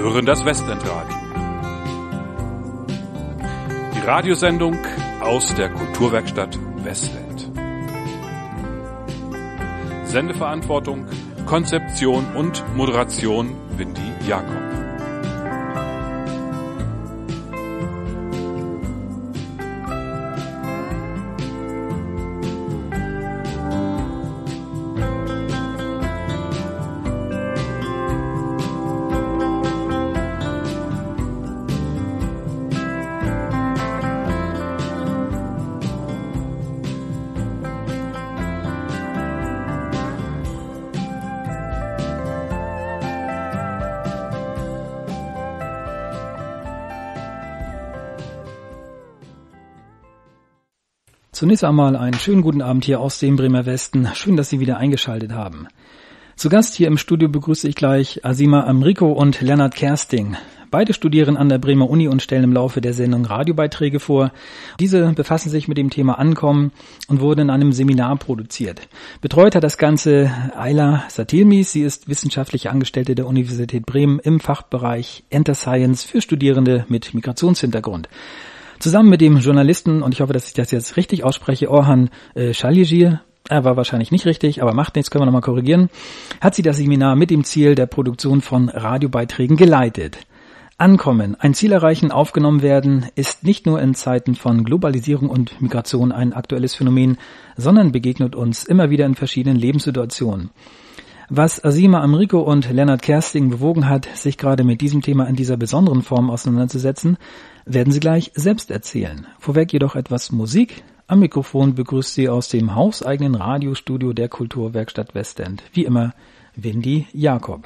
hören das Westendradio. Die Radiosendung aus der Kulturwerkstatt Westend. Sendeverantwortung, Konzeption und Moderation Windy Jakob. Zunächst einmal einen schönen guten Abend hier aus dem Bremer Westen. Schön, dass Sie wieder eingeschaltet haben. Zu Gast hier im Studio begrüße ich gleich Asima Amrico und Lennart Kersting. Beide studieren an der Bremer Uni und stellen im Laufe der Sendung Radiobeiträge vor. Diese befassen sich mit dem Thema Ankommen und wurden in einem Seminar produziert. Betreut hat das Ganze Ayla Satilmis. Sie ist wissenschaftliche Angestellte der Universität Bremen im Fachbereich Enter Science für Studierende mit Migrationshintergrund. Zusammen mit dem Journalisten, und ich hoffe, dass ich das jetzt richtig ausspreche, Orhan Shaligir, er war wahrscheinlich nicht richtig, aber macht nichts, können wir nochmal korrigieren, hat sie das Seminar mit dem Ziel der Produktion von Radiobeiträgen geleitet. Ankommen, ein Ziel erreichen, aufgenommen werden, ist nicht nur in Zeiten von Globalisierung und Migration ein aktuelles Phänomen, sondern begegnet uns immer wieder in verschiedenen Lebenssituationen. Was Asima Amrico und Lennart Kersting bewogen hat, sich gerade mit diesem Thema in dieser besonderen Form auseinanderzusetzen, werden sie gleich selbst erzählen. Vorweg jedoch etwas Musik. Am Mikrofon begrüßt sie aus dem hauseigenen Radiostudio der Kulturwerkstatt Westend. Wie immer, Windy Jakob.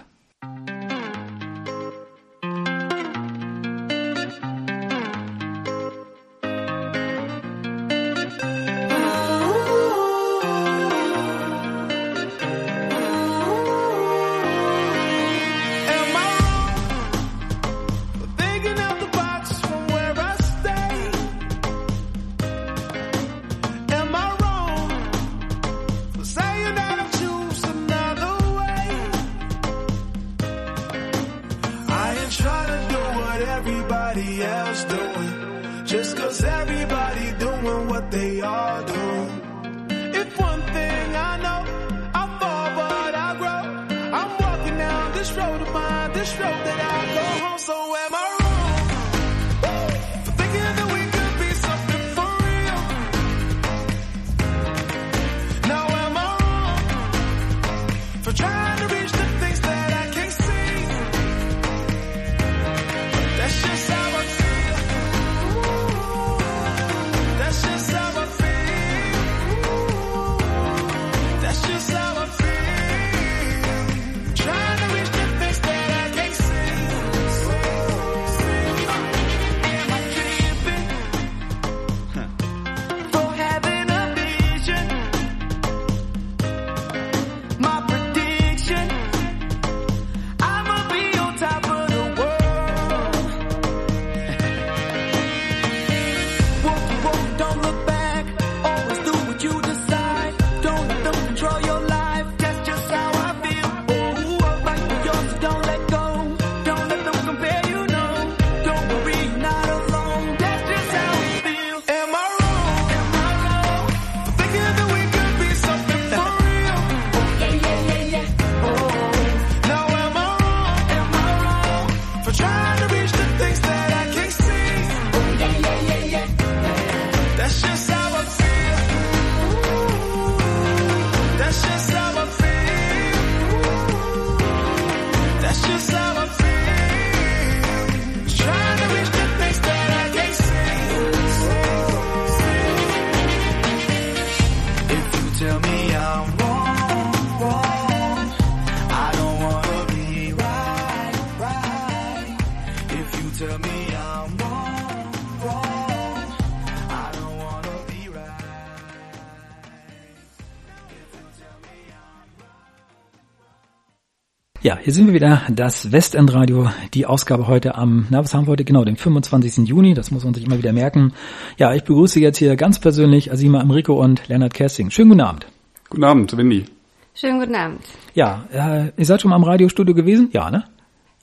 Ja, hier sind wir wieder, das Westendradio, die Ausgabe heute am, was haben wir heute? Genau, den 25. Juni, das muss man sich immer wieder merken. Ja, ich begrüße jetzt hier ganz persönlich Asima Amrico und Lennart Kersting. Schönen guten Abend. Guten Abend, Windy. Schönen guten Abend. Ja, ihr seid schon mal am Radiostudio gewesen? Ja, ne?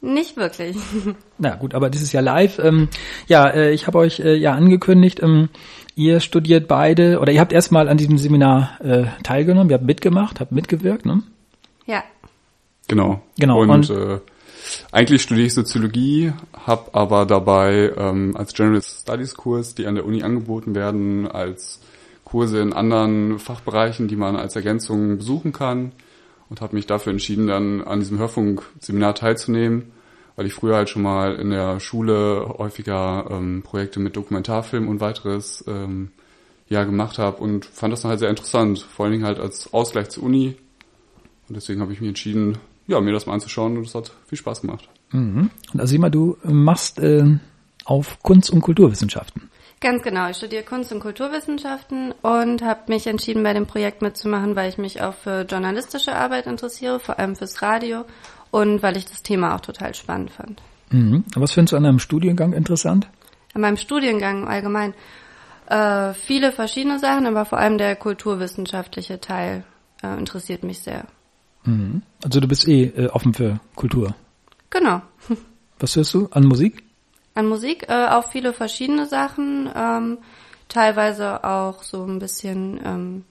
Nicht wirklich. Na gut, aber das ist ja live. Ich habe euch angekündigt, ihr studiert beide, oder ihr habt erstmal an diesem Seminar teilgenommen, ihr habt mitgemacht, habt mitgewirkt, ne? Ja. Genau. Und eigentlich studiere ich Soziologie, habe aber dabei als General Studies Kurs, die an der Uni angeboten werden, als Kurse in anderen Fachbereichen, die man als Ergänzung besuchen kann, und habe mich dafür entschieden, dann an diesem Hörfunkseminar teilzunehmen, weil ich früher halt schon mal in der Schule häufiger Projekte mit Dokumentarfilm und weiteres gemacht habe und fand das dann halt sehr interessant, vor allen Dingen halt als Ausgleich zur Uni. Und deswegen habe ich mich entschieden, mir das mal anzuschauen, und es hat viel Spaß gemacht. Mhm. Und Azima, du machst auf Kunst- und Kulturwissenschaften. Ganz genau, ich studiere Kunst- und Kulturwissenschaften und habe mich entschieden, bei dem Projekt mitzumachen, weil ich mich auch für journalistische Arbeit interessiere, vor allem fürs Radio, und weil ich das Thema auch total spannend fand. Mhm. Was findest du an deinem Studiengang interessant? An meinem Studiengang allgemein viele verschiedene Sachen, aber vor allem der kulturwissenschaftliche Teil interessiert mich sehr. Mhm. Also du bist offen für Kultur? Genau. Was hörst du an Musik? An Musik auch viele verschiedene Sachen, teilweise auch so ein bisschen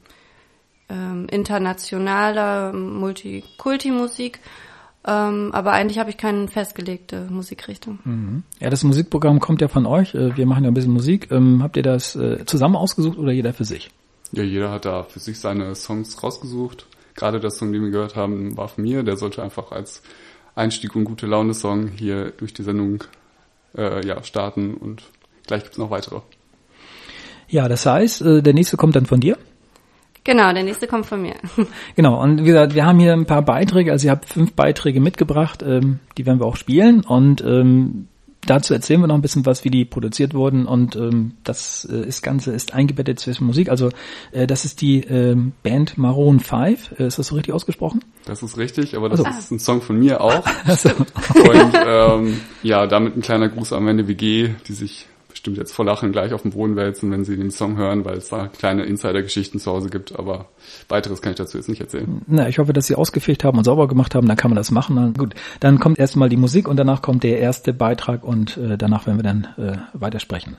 internationaler Multikulti-Musik, aber eigentlich habe ich keine festgelegte Musikrichtung. Mhm. Ja, das Musikprogramm kommt ja von euch, wir machen ja ein bisschen Musik. Habt ihr das zusammen ausgesucht oder jeder für sich? Ja, jeder hat da für sich seine Songs rausgesucht. Gerade der Song, den wir gehört haben, war von mir. Der sollte einfach als Einstieg und gute Laune-Song hier durch die Sendung starten, und gleich gibt's noch weitere. Ja, das heißt, der nächste kommt dann von dir? Genau, der nächste kommt von mir. Genau, und wie gesagt, wir haben hier ein paar Beiträge, also ihr habt 5 Beiträge mitgebracht, die werden wir auch spielen, und dazu erzählen wir noch ein bisschen was, wie die produziert wurden, und das Ganze ist eingebettet zwischen Musik, also das ist die Band Maroon 5, ist das so richtig ausgesprochen? Das ist richtig, aber das ist ein Song von mir auch. Also. Und damit ein kleiner Gruß an meine WG, die sich bestimmt jetzt vor Lachen gleich auf den Boden wälzen, wenn sie den Song hören, weil es da kleine Insider-Geschichten zu Hause gibt, aber weiteres kann ich dazu jetzt nicht erzählen. Na, ich hoffe, dass sie ausgefegt haben und sauber gemacht haben, dann kann man das machen. Na, gut, dann kommt erstmal die Musik und danach kommt der erste Beitrag, und danach werden wir dann weitersprechen.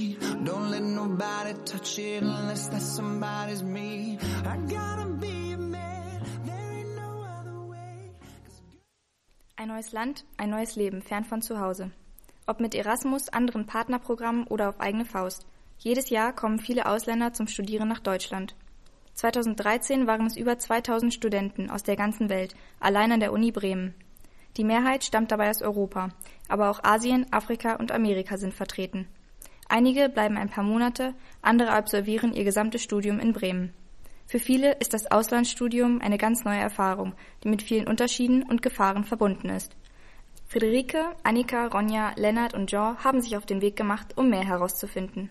Don't let nobody touch it unless that somebody's me. I gotta be Ein neues Land, ein neues Leben, fern von zu Hause. Ob mit Erasmus, anderen Partnerprogrammen oder auf eigene Faust. Jedes Jahr kommen viele Ausländer zum Studieren nach Deutschland. 2013 waren es über 2000 Studenten aus der ganzen Welt, allein an der Uni Bremen. Die Mehrheit stammt dabei aus Europa, aber auch Asien, Afrika und Amerika sind vertreten. Einige bleiben ein paar Monate, andere absolvieren ihr gesamtes Studium in Bremen. Für viele ist das Auslandsstudium eine ganz neue Erfahrung, die mit vielen Unterschieden und Gefahren verbunden ist. Friederike, Annika, Ronja, Lennart und Jean haben sich auf den Weg gemacht, um mehr herauszufinden.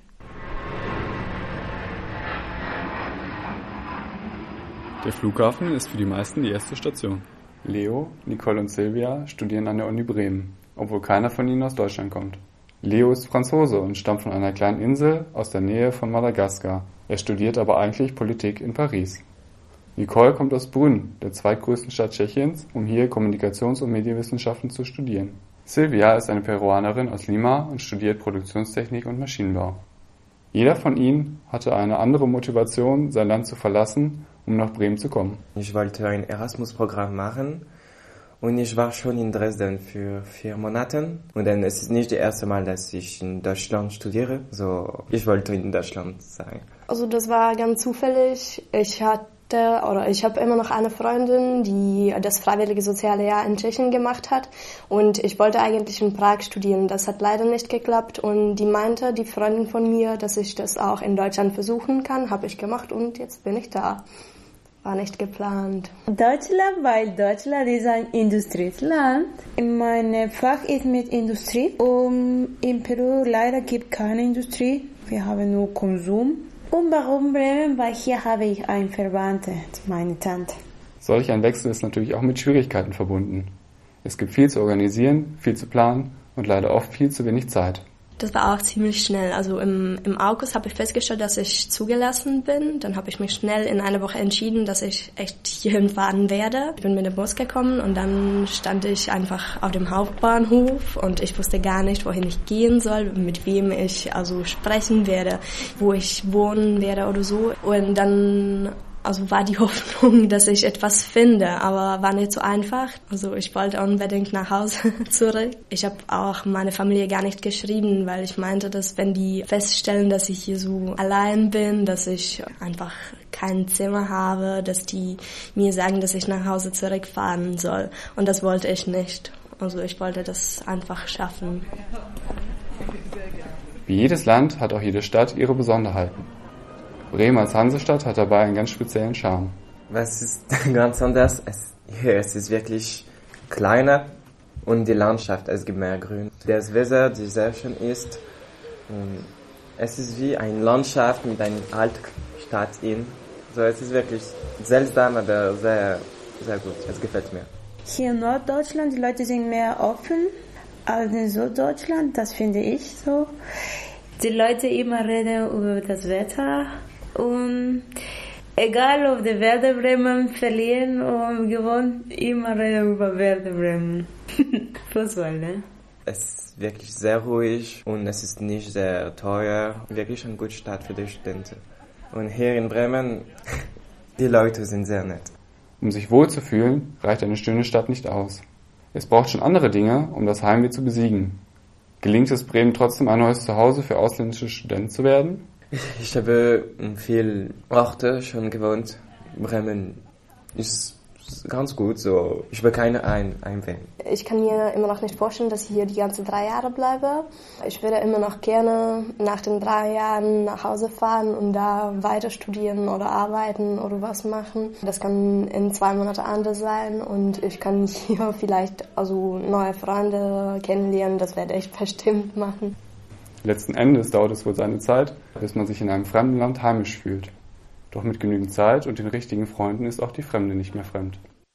Der Flughafen ist für die meisten die erste Station. Leo, Nicole und Silvia studieren an der Uni Bremen, obwohl keiner von ihnen aus Deutschland kommt. Leo ist Franzose und stammt von einer kleinen Insel aus der Nähe von Madagaskar. Er studiert aber eigentlich Politik in Paris. Nicole kommt aus Brünn, der zweitgrößten Stadt Tschechiens, um hier Kommunikations- und Medienwissenschaften zu studieren. Silvia ist eine Peruanerin aus Lima und studiert Produktionstechnik und Maschinenbau. Jeder von ihnen hatte eine andere Motivation, sein Land zu verlassen, um nach Bremen zu kommen. Ich wollte ein Erasmus-Programm machen und ich war schon in Dresden für 4 Monate. Und dann es ist nicht das erste Mal, dass ich in Deutschland studiere. So, ich wollte in Deutschland sein. Also das war ganz zufällig. Ich habe immer noch eine Freundin, die das freiwillige soziale Jahr in Tschechien gemacht hat und ich wollte eigentlich in Prag studieren. Das hat leider nicht geklappt und die meinte, die Freundin von mir, dass ich das auch in Deutschland versuchen kann, habe ich gemacht und jetzt bin ich da. War nicht geplant. Deutschland, weil Deutschland ist ein Industrieland. Mein Fach ist mit Industrie und in Peru leider gibt es keine Industrie. Wir haben nur Konsum. Und warum Bremen? Weil hier habe ich einen Verwandten, meine Tante. Solch ein Wechsel ist natürlich auch mit Schwierigkeiten verbunden. Es gibt viel zu organisieren, viel zu planen und leider oft viel zu wenig Zeit. Das war auch ziemlich schnell. Also im August habe ich festgestellt, dass ich zugelassen bin. Dann habe ich mich schnell in einer Woche entschieden, dass ich echt hierhin fahren werde. Ich bin mit dem Bus gekommen und dann stand ich einfach auf dem Hauptbahnhof und ich wusste gar nicht, wohin ich gehen soll, mit wem ich also sprechen werde, wo ich wohnen werde oder so. Und dann war die Hoffnung, dass ich etwas finde, aber war nicht so einfach. Also ich wollte unbedingt nach Hause zurück. Ich habe auch meine Familie gar nicht geschrieben, weil ich meinte, dass wenn die feststellen, dass ich hier so allein bin, dass ich einfach kein Zimmer habe, dass die mir sagen, dass ich nach Hause zurückfahren soll. Und das wollte ich nicht. Also ich wollte das einfach schaffen. Wie jedes Land hat auch jede Stadt ihre Besonderheiten. Bremen als Hansestadt hat dabei einen ganz speziellen Charme. Was ist ganz anders? Es ist wirklich kleiner und die Landschaft, es gibt mehr Grün. Das Wetter, die sehr schön ist. Und es ist wie eine Landschaft mit einer Altstadt in. So, es ist wirklich seltsam, aber sehr, sehr gut. Es gefällt mir. Hier in Norddeutschland, die Leute sind mehr offen als in Süddeutschland, das finde ich so. Die Leute immer reden über das Wetter. Und egal ob die Werder Bremen verlieren oder gewonnen, immer reden über Werder Bremen. Fußball, ne? Es ist wirklich sehr ruhig und es ist nicht sehr teuer. Wirklich eine gute Stadt für die Studenten. Und hier in Bremen, die Leute sind sehr nett. Um sich wohlzufühlen, reicht eine schöne Stadt nicht aus. Es braucht schon andere Dinge, um das Heimweh zu besiegen. Gelingt es Bremen trotzdem ein neues Zuhause für ausländische Studenten zu werden? Ich habe in vielen Orten schon gewohnt. Bremen ist ganz gut, so. Ich will keine Einwände. Ich kann mir immer noch nicht vorstellen, dass ich hier die ganzen 3 Jahre bleibe. Ich würde immer noch gerne nach den 3 Jahren nach Hause fahren und da weiter studieren oder arbeiten oder was machen. Das kann in 2 Monaten anders sein und ich kann hier vielleicht neue Freunde kennenlernen. Das werde ich bestimmt machen. Letzten Endes dauert es wohl seine Zeit, bis man sich in einem fremden Land heimisch fühlt. Doch mit genügend Zeit und den richtigen Freunden ist auch die Fremde nicht mehr fremd.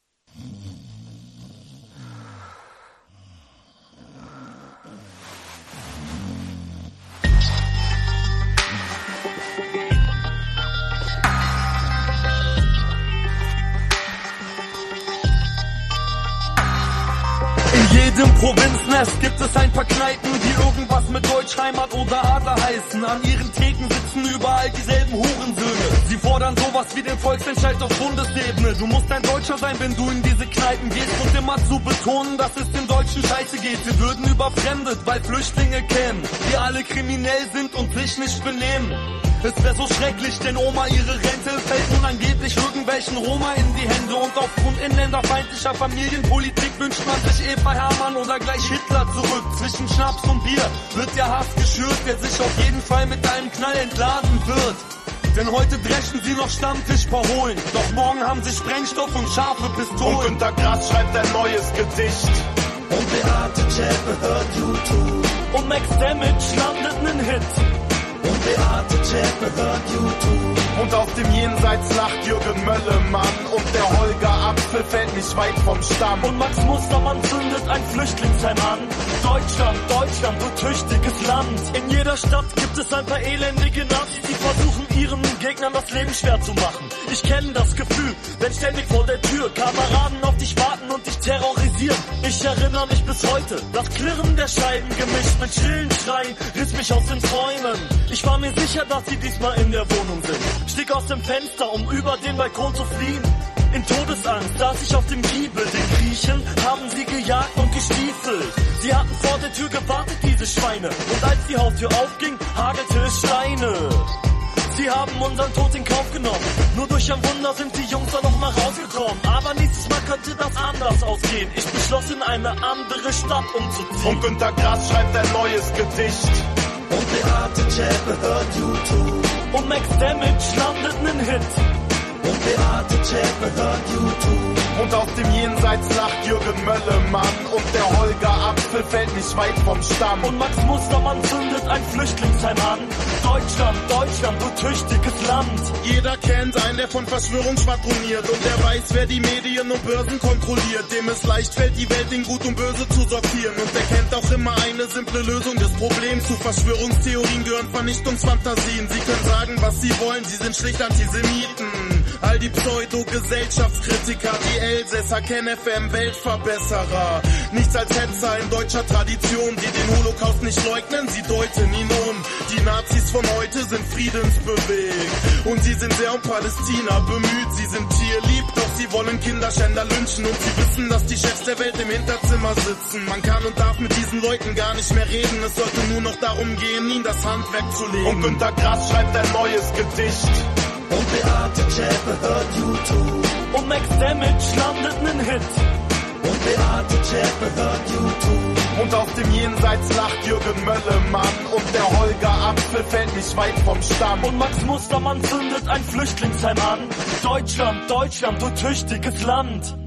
In jedem Provinznest gibt es ein paar Kneipen, die irgendwas mit Deutschheimat oder Adler heißen. An ihren Theken sitzen überall dieselben Hurensöhne. Sie fordern fordern sowas wie den Volksentscheid auf Bundesebene. Du musst ein Deutscher sein, wenn du in diese Kneipen gehst, und immer zu betonen, dass es den Deutschen scheiße geht. Wir würden überfremdet, weil Flüchtlinge kämen, die alle kriminell sind und sich nicht benehmen. Es wäre so schrecklich, denn Oma ihre Rente fällt nun angeblich irgendwelchen Roma in die Hände. Und aufgrund inländerfeindlicher Familienpolitik wünscht man sich Eva Hermann oder gleich Hitler zurück. Zwischen Schnaps und Bier wird der Hass geschürt, der sich auf jeden Fall mit einem Knall entladen wird. Denn heute dreschen sie noch Stammtisch verholen, doch morgen haben sie Sprengstoff und scharfe Pistolen. Und Günter Grass schreibt ein neues Gedicht. Und Beate Zschäpe hört YouTube. Und Max Damage landet nen Hit. Und Beate Zschäpe hört YouTube. Und aus dem Jenseits lacht Jürgen Möllemann. Und der Holger Apfel fällt nicht weit vom Stamm. Und Max Mustermann zündet ein Flüchtlingsheim an. Deutschland, Deutschland, du tüchtiges Land. In jeder Stadt gibt es ein paar elendige Nazis, die versuchen ihren Gegnern das Leben schwer zu machen. Ich kenne das Gefühl, wenn ständig vor der Tür Kameraden auf dich warten und dich terrorisieren. Ich erinnere mich bis heute, das Klirren der Scheiben gemischt mit schrillen Schreien riss mich aus den Träumen. Ich war mir sicher, dass sie diesmal in der Wohnung sind. Stieg aus dem Fenster, um über den Balkon zu fliehen. In Todesangst saß ich auf dem Giebel. Den Griechen haben sie gejagt und gestiefelt. Sie hatten vor der Tür gewartet, diese Schweine. Und als die Haustür aufging, hagelte es Steine. Sie haben unseren Tod in Kauf genommen. Nur durch ein Wunder sind die Jungs da noch mal rausgekommen. Aber nächstes Mal könnte das anders ausgehen. Ich beschloss, in eine andere Stadt umzuziehen. Und Günter Grass schreibt ein neues Gedicht. Und Beate Zschäpe hört YouTube. Und Max Damage landet nen Hit. Und Beate Zschäpe hört YouTube. Und aus dem Jenseits lacht Jürgen Möllemann. Und der Holger Apfel fällt nicht weit vom Stamm. Und Max Mustermann zündet ein Flüchtlingsheim an. Deutschland, Deutschland, du tüchtiges Land. Jeder kennt einen, der von Verschwörung schwadroniert. Und der weiß, wer die Medien und Börsen kontrolliert. Dem es leicht fällt, die Welt in Gut und Böse zu sortieren. Und der kennt auch immer eine simple Lösung des Problems. Zu Verschwörungstheorien gehören Vernichtungsfantasien. Sie können sagen, was sie wollen, sie sind schlicht Antisemiten. All die Pseudo-Gesellschaftskritiker, die Elsässer, KenFM, Weltverbesserer. Nichts als Hetzer in deutscher Tradition, die den Holocaust nicht leugnen, sie deuten ihn um. Die Nazis von heute sind friedensbewegt und sie sind sehr um Palästina bemüht. Sie sind tierlieb, doch sie wollen Kinderschänder lynchen und sie wissen, dass die Chefs der Welt im Hinterzimmer sitzen. Man kann und darf mit diesen Leuten gar nicht mehr reden, es sollte nur noch darum gehen, ihnen das Handwerk zu legen. Und Günter Grass schreibt ein neues Gedicht. Und Beate Zschäpe hört YouTube. Und Max Damage landet nen Hit. Und Beate Zschäpe hört YouTube. Und aus dem Jenseits lacht Jürgen Möllemann. Und der Holger Apfel fällt nicht weit vom Stamm. Und Max Mustermann zündet ein Flüchtlingsheim an. Deutschland, Deutschland, du tüchtiges Land.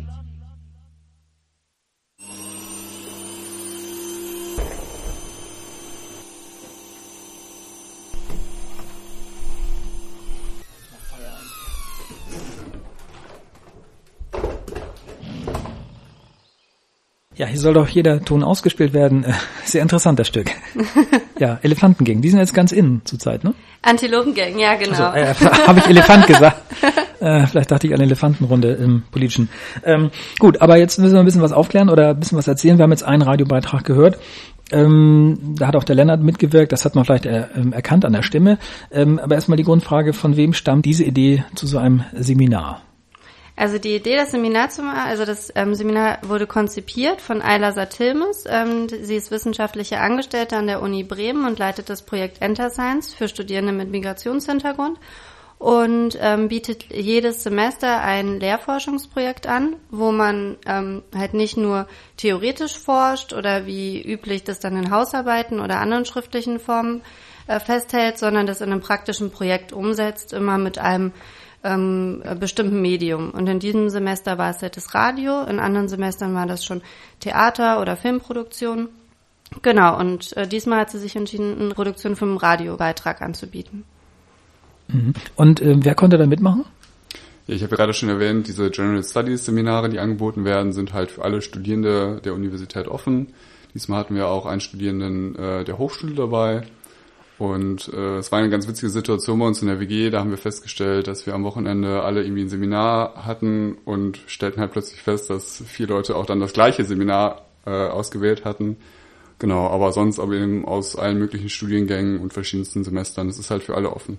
Ja, hier soll doch jeder Ton ausgespielt werden. Sehr interessant, das Stück. Ja, Elefantengang, die sind jetzt ganz innen zurzeit, ne? Antilopengang, ja, genau. Also, habe ich Elefant gesagt? Vielleicht dachte ich an Elefantenrunde im Politischen. Gut, aber jetzt müssen wir ein bisschen was aufklären oder ein bisschen was erzählen. Wir haben jetzt einen Radiobeitrag gehört. Da hat auch der Lennart mitgewirkt, das hat man vielleicht erkannt an der Stimme. Aber erstmal die Grundfrage, von wem stammt diese Idee zu so einem Seminar? Also die Idee, das Seminar zu machen, also das Seminar wurde konzipiert von Ayla Satilmes. Sie ist wissenschaftliche Angestellte an der Uni Bremen und leitet das Projekt EnterScience für Studierende mit Migrationshintergrund und bietet jedes Semester ein Lehrforschungsprojekt an, wo man halt nicht nur theoretisch forscht oder wie üblich das dann in Hausarbeiten oder anderen schriftlichen Formen festhält, sondern das in einem praktischen Projekt umsetzt, immer mit einem bestimmten Medium. Und in diesem Semester war es halt das Radio, in anderen Semestern war das schon Theater oder Filmproduktion. Genau, und diesmal hat sie sich entschieden, eine Produktion für einen Radiobeitrag anzubieten. Und wer konnte da mitmachen? Ja, ich habe gerade schon erwähnt, diese General Studies Seminare, die angeboten werden, sind halt für alle Studierende der Universität offen. Diesmal hatten wir auch einen Studierenden der Hochschule dabei. Und es war eine ganz witzige Situation bei uns in der WG, da haben wir festgestellt, dass wir am Wochenende alle irgendwie ein Seminar hatten und stellten halt plötzlich fest, dass 4 Leute auch dann das gleiche Seminar ausgewählt hatten. Genau, aber sonst aber eben aus allen möglichen Studiengängen und verschiedensten Semestern. Es ist halt für alle offen.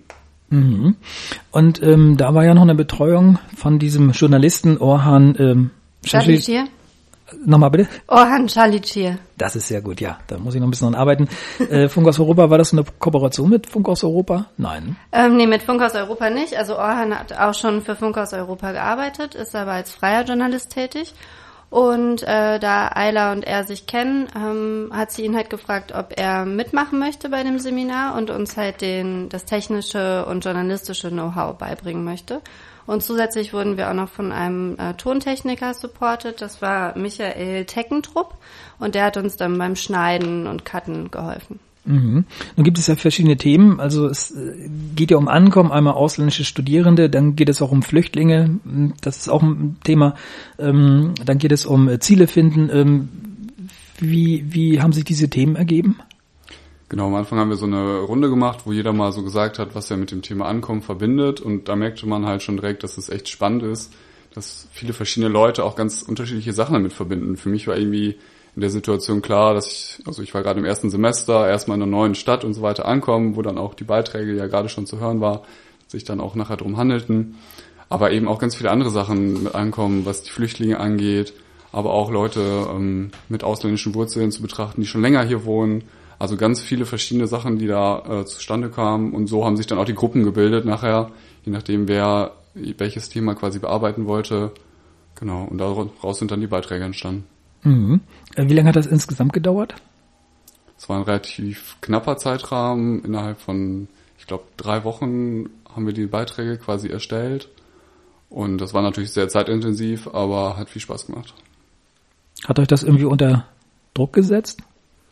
Mhm. Und da war ja noch eine Betreuung von diesem Journalisten Orhan Çalıcı. Nochmal bitte? Orhan Çalıcı. Das ist sehr gut, ja. Da muss ich noch ein bisschen dran arbeiten. Funk aus Europa, war das eine Kooperation mit Funk aus Europa? Nein. Nee, mit Funk aus Europa nicht. Also Orhan hat auch schon für Funk aus Europa gearbeitet, ist aber als freier Journalist tätig. Und da Ayla und er sich kennen, hat sie ihn halt gefragt, ob er mitmachen möchte bei dem Seminar und uns halt das technische und journalistische Know-how beibringen möchte. Und zusätzlich wurden wir auch noch von einem Tontechniker supportet. Das war Michael Teckentrupp und der hat uns dann beim Schneiden und Cutten geholfen. Mhm. Nun gibt es ja verschiedene Themen. Also es geht ja um Ankommen, einmal ausländische Studierende, dann geht es auch um Flüchtlinge. Das ist auch ein Thema. Dann geht es um Ziele finden. Wie haben sich diese Themen ergeben? Genau, am Anfang haben wir so eine Runde gemacht, wo jeder mal so gesagt hat, was er mit dem Thema Ankommen verbindet. Und da merkte man halt schon direkt, dass es echt spannend ist, dass viele verschiedene Leute auch ganz unterschiedliche Sachen damit verbinden. Für mich war irgendwie in der Situation klar, dass ich war gerade im ersten Semester, erstmal in einer neuen Stadt und so weiter ankommen, wo dann auch die Beiträge ja gerade schon zu hören war, sich dann auch nachher drum handelten. Aber eben auch ganz viele andere Sachen mit Ankommen, was die Flüchtlinge angeht, aber auch Leute mit ausländischen Wurzeln zu betrachten, die schon länger hier wohnen. Also ganz viele verschiedene Sachen, die da zustande kamen. Und so haben sich dann auch die Gruppen gebildet nachher, je nachdem, wer welches Thema quasi bearbeiten wollte. Genau, und daraus sind dann die Beiträge entstanden. Mhm. Wie lange hat das insgesamt gedauert? Es war ein relativ knapper Zeitrahmen. Innerhalb von, ich glaube, 3 Wochen haben wir die Beiträge quasi erstellt. Und das war natürlich sehr zeitintensiv, aber hat viel Spaß gemacht. Hat euch das irgendwie unter Druck gesetzt?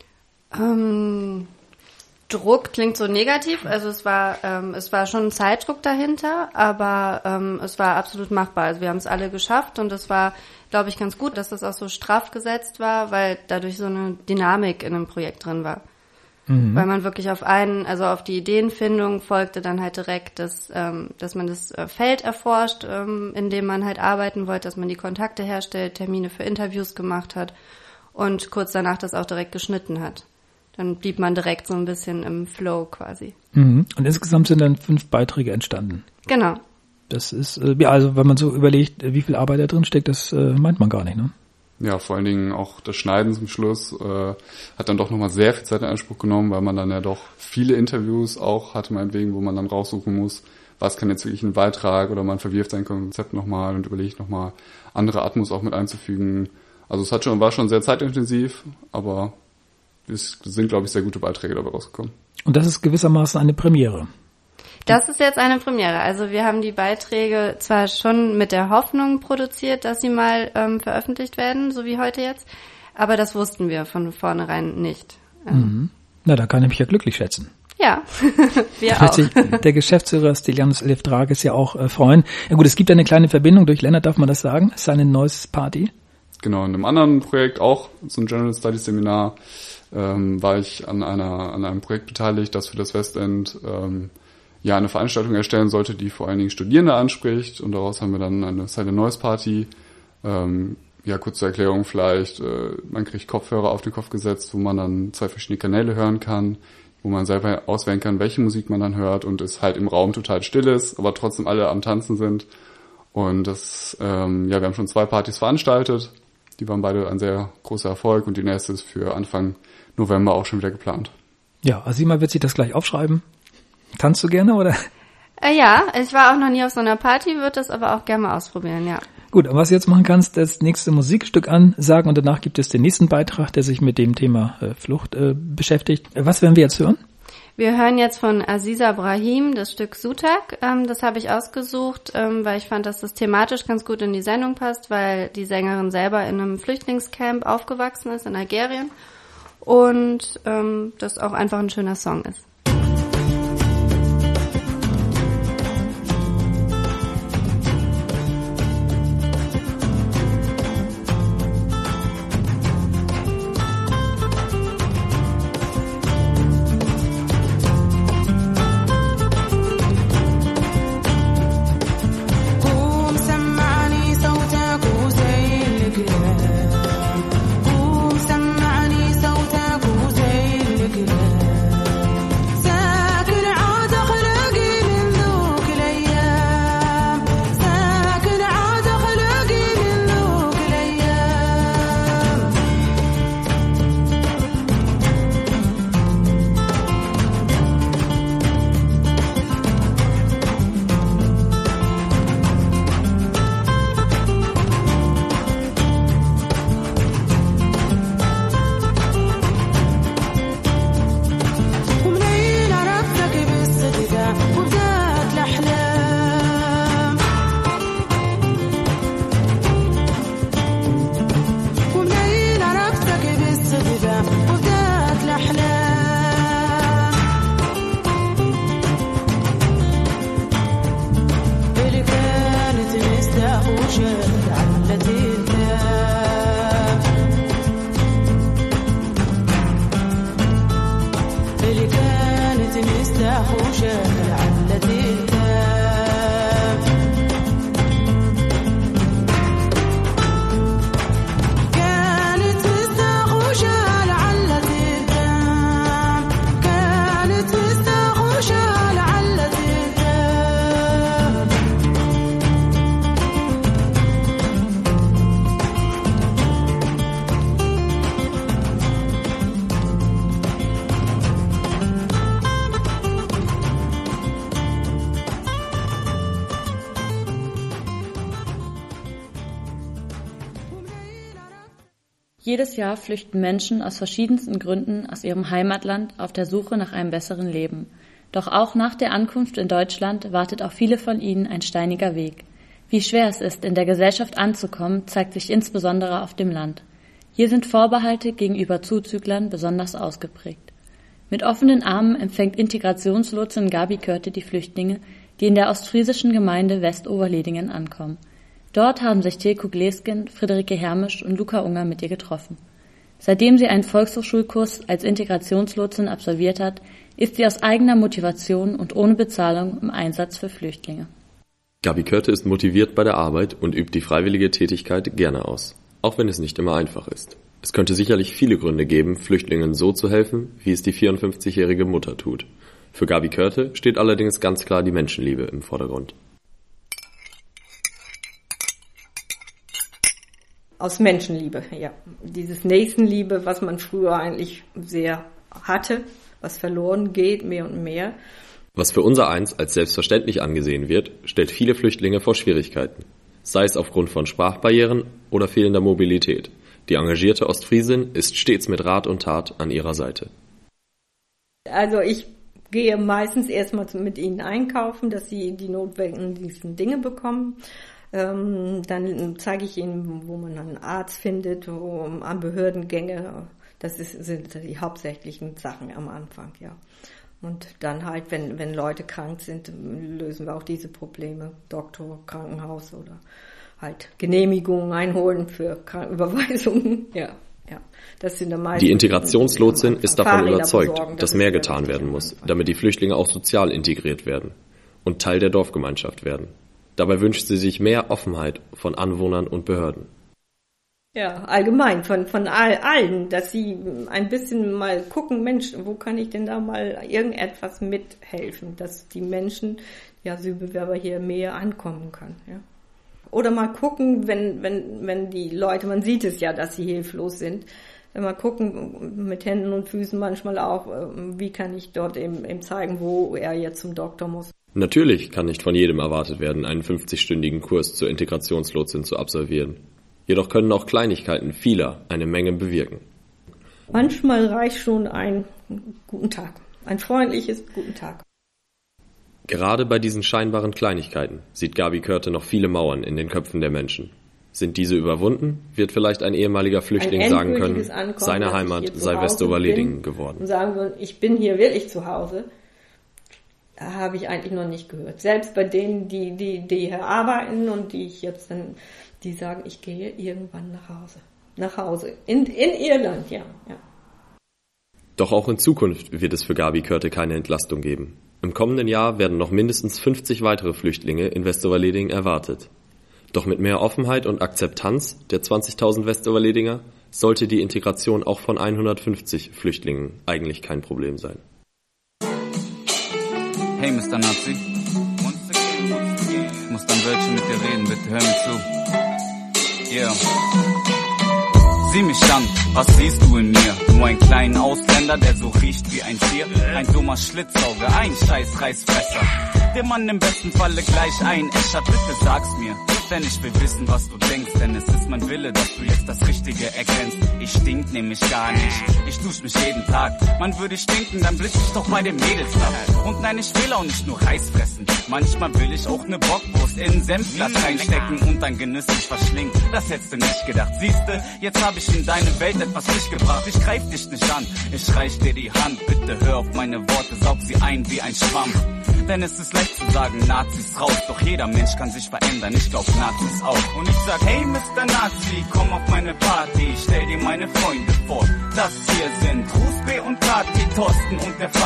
Druck klingt so negativ, also es war schon ein Zeitdruck dahinter, aber es war absolut machbar. Also wir haben es alle geschafft und es war, glaube ich, ganz gut, dass das auch so straff gesetzt war, weil dadurch so eine Dynamik in dem Projekt drin war. Mhm. Weil man wirklich auf die Ideenfindung folgte dann halt direkt, dass man das Feld erforscht, in dem man halt arbeiten wollte, dass man die Kontakte herstellt, Termine für Interviews gemacht hat und kurz danach das auch direkt geschnitten hat. Dann blieb man direkt so ein bisschen im Flow quasi. Mhm. Und insgesamt sind dann 5 Beiträge entstanden. Genau. Das ist, also wenn man so überlegt, wie viel Arbeit da drin steckt, das meint man gar nicht, ne? Ja, vor allen Dingen auch das Schneiden zum Schluss hat dann doch nochmal sehr viel Zeit in Anspruch genommen, weil man dann ja doch viele Interviews auch hatte, meinetwegen, wo man dann raussuchen muss, was kann jetzt wirklich ein Beitrag, oder man verwirft sein Konzept nochmal und überlegt nochmal, andere Atmos auch mit einzufügen. Also es war schon sehr zeitintensiv, aber es sind, glaube ich, sehr gute Beiträge dabei rausgekommen. Und das ist gewissermaßen eine Premiere. Das ist jetzt eine Premiere. Also wir haben die Beiträge zwar schon mit der Hoffnung produziert, dass sie mal veröffentlicht werden, so wie heute jetzt, aber das wussten wir von vornherein nicht. Mhm. Na, da kann ich mich ja glücklich schätzen. Ja, wir auch. Sich der Geschäftsführer Stylianos Elefthrakis ja auch freuen. Ja gut, es gibt eine kleine Verbindung durch Lennart, darf man das sagen? Es ist eine neues Party. Genau, in einem anderen Projekt auch, so ein General Studies Seminar, war ich an einem Projekt beteiligt, das für das Westend eine Veranstaltung erstellen sollte, die vor allen Dingen Studierende anspricht, und daraus haben wir dann eine Silent Noise Party. Kurz zur Erklärung vielleicht, man kriegt Kopfhörer auf den Kopf gesetzt, wo man dann 2 verschiedene Kanäle hören kann, wo man selber auswählen kann, welche Musik man dann hört, und es halt im Raum total still ist, aber trotzdem alle am Tanzen sind. Und das, wir haben schon 2 Partys veranstaltet, die waren beide ein sehr großer Erfolg, und die nächste ist für Anfang November auch schon wieder geplant. Ja, Asima wird sich das gleich aufschreiben. Tanzt du gerne, oder? Ja, ich war auch noch nie auf so einer Party, würde das aber auch gerne mal ausprobieren, ja. Gut, und was du jetzt machen kannst, das nächste Musikstück ansagen, und danach gibt es den nächsten Beitrag, der sich mit dem Thema Flucht beschäftigt. Was werden wir jetzt hören? Wir hören jetzt von Aziza Brahim das Stück Sutak. Das habe ich ausgesucht, weil ich fand, dass das thematisch ganz gut in die Sendung passt, weil die Sängerin selber in einem Flüchtlingscamp aufgewachsen ist in Algerien und das auch einfach ein schöner Song ist. Jedes Jahr flüchten Menschen aus verschiedensten Gründen aus ihrem Heimatland auf der Suche nach einem besseren Leben. Doch auch nach der Ankunft in Deutschland wartet auf viele von ihnen ein steiniger Weg. Wie schwer es ist, in der Gesellschaft anzukommen, zeigt sich insbesondere auf dem Land. Hier sind Vorbehalte gegenüber Zuzüglern besonders ausgeprägt. Mit offenen Armen empfängt Integrationslotsin Gabi Körte die Flüchtlinge, die in der ostfriesischen Gemeinde Westoverledingen ankommen. Dort haben sich Tilko Glesken, Friederike Hermisch und Luca Unger mit ihr getroffen. Seitdem sie einen Volkshochschulkurs als Integrationslotsin absolviert hat, ist sie aus eigener Motivation und ohne Bezahlung im Einsatz für Flüchtlinge. Gabi Körte ist motiviert bei der Arbeit und übt die freiwillige Tätigkeit gerne aus, auch wenn es nicht immer einfach ist. Es könnte sicherlich viele Gründe geben, Flüchtlingen so zu helfen, wie es die 54-jährige Mutter tut. Für Gabi Körte steht allerdings ganz klar die Menschenliebe im Vordergrund. Aus Menschenliebe, ja. Dieses Nächstenliebe, was man früher eigentlich sehr hatte, was verloren geht, mehr und mehr. Was für unsereins als selbstverständlich angesehen wird, stellt viele Flüchtlinge vor Schwierigkeiten. Sei es aufgrund von Sprachbarrieren oder fehlender Mobilität. Die engagierte Ostfriesin ist stets mit Rat und Tat an ihrer Seite. Also ich gehe meistens erstmal mit ihnen einkaufen, dass sie die notwendigsten Dinge bekommen. Dann zeige ich ihnen, wo man einen Arzt findet, an Behördengänge. Das sind die hauptsächlichen Sachen am Anfang, ja. Und dann halt, wenn Leute krank sind, lösen wir auch diese Probleme. Doktor, Krankenhaus oder halt Genehmigungen einholen für Überweisungen, ja. Das sind die Integrationslotsin ist davon überzeugt, dass mehr getan werden muss, damit die Flüchtlinge auch sozial integriert werden und Teil der Dorfgemeinschaft werden. Dabei wünscht sie sich mehr Offenheit von Anwohnern und Behörden. Ja, allgemein von allen, dass sie ein bisschen mal gucken, Mensch, wo kann ich denn da mal irgendetwas mithelfen, dass die Menschen, die Asylbewerber hier mehr ankommen können. Ja. Oder mal gucken, wenn die Leute, man sieht es ja, dass sie hilflos sind, mal gucken mit Händen und Füßen manchmal auch, wie kann ich dort eben zeigen, wo er jetzt zum Doktor muss. Natürlich kann nicht von jedem erwartet werden, einen 50-stündigen Kurs zur Integrationslotsin zu absolvieren. Jedoch können auch Kleinigkeiten vieler eine Menge bewirken. Manchmal reicht schon ein guten Tag, ein freundliches guten Tag. Gerade bei diesen scheinbaren Kleinigkeiten sieht Gabi Körte noch viele Mauern in den Köpfen der Menschen. Sind diese überwunden, wird vielleicht ein ehemaliger Flüchtling sagen können, seine Heimat sei Westoverledingen geworden. Und sagen würden, ich bin hier wirklich zu Hause. Habe ich eigentlich noch nicht gehört. Selbst bei denen, die hier arbeiten und die ich jetzt dann, die sagen, ich gehe irgendwann nach Hause. Nach Hause. In Irland, ja. Doch auch in Zukunft wird es für Gabi Körte keine Entlastung geben. Im kommenden Jahr werden noch mindestens 50 weitere Flüchtlinge in Westoverledingen erwartet. Doch mit mehr Offenheit und Akzeptanz der 20.000 Westoverledinger sollte die Integration auch von 150 Flüchtlingen eigentlich kein Problem sein. Hey, Mr. Nazi. Ich muss dann Wörtchen mit dir reden, bitte hör mir zu. Yeah. Sieh mich an, was siehst du in mir? Nur einen kleinen Ausländer, der so riecht wie ein Tier. Ein dummer Schlitzauge, ein scheiß Reißfresser. Der Mann im besten Falle gleich ein Escher. Bitte sag's mir, denn ich will wissen, was du denkst. Denn es ist mein Wille, dass du jetzt das Richtige erkennst. Ich stink nämlich gar nicht, ich dusch mich jeden Tag. Man würde stinken, dann blitz ich doch bei den Mädels ab. Und nein, ich will auch nicht nur Reis fressen. Manchmal will ich auch ne Bockwurst in ein Senfglas reinstecken und dann genüsslich verschlingen. Das hättest du nicht gedacht, siehste, jetzt hab ich in deine Welt etwas mitgebracht. Ich greif dich nicht an, ich reich dir die Hand. Bitte hör auf meine Worte, saug sie ein wie ein Schwamm. Denn es ist leicht zu sagen, Nazis raus. Doch jeder Mensch kann sich verändern, ich glaub Nazis auch. Und ich sag, hey Mr. Nazi, komm auf meine Party. Stell dir meine Freunde vor, das hier sind Ruth B. und Kati, Thorsten und der Fatih.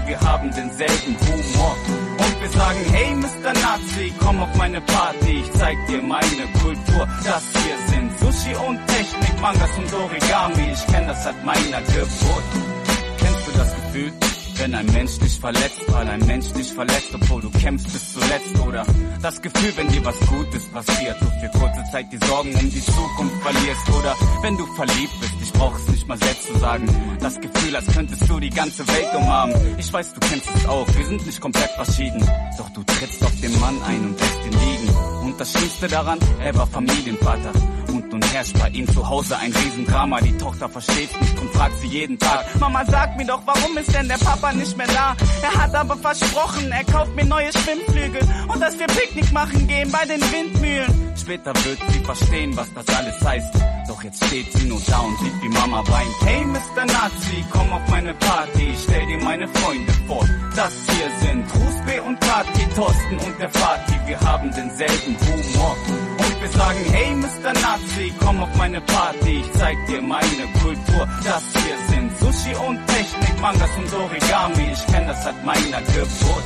wir haben denselben Humor. Und wir sagen, hey Mr. Nazi, komm auf meine Party, ich zeig dir meine Kultur. Das hier sind Sushi und Technik, Mangas und Origami, ich kenn das seit meiner Geburt. Kennst du das Gefühl? Wenn ein Mensch dich verletzt, weil ein Mensch dich verletzt, obwohl du kämpfst bis zuletzt. Oder das Gefühl, wenn dir was Gutes passiert, du für kurze Zeit die Sorgen um die Zukunft verlierst. Oder wenn du verliebt bist, ich brauch es nicht mal selbst zu sagen. Das Gefühl, als könntest du die ganze Welt umarmen. Ich weiß, du kennst es auch, wir sind nicht komplett verschieden. Doch du trittst auf den Mann ein und lässt ihn liegen. Und das Schlimmste daran, er war Familienvater. Und nun herrscht bei ihm zu Hause ein Riesendrama. Die Tochter versteht nicht und fragt sie jeden Tag: Mama, sag mir doch, warum ist denn der Papa nicht mehr da? Er hat aber versprochen, er kauft mir neue Schwimmflügel und dass wir Picknick machen gehen bei den Windmühlen. Später wird sie verstehen, was das alles heißt. Doch jetzt steht sie nur da und sieht, wie Mama weint. Hey Mr. Nazi, komm auf meine Party, ich stell dir meine Freunde vor. Das hier sind Rusbe und Kati, Thorsten und der Vati, wir haben denselben Humor. Und wir sagen, hey Mr. Nazi, komm auf meine Party, ich zeig dir meine Kultur. Das hier sind Sushi und Technik, Mangas und Origami, ich kenn das seit meiner Geburt.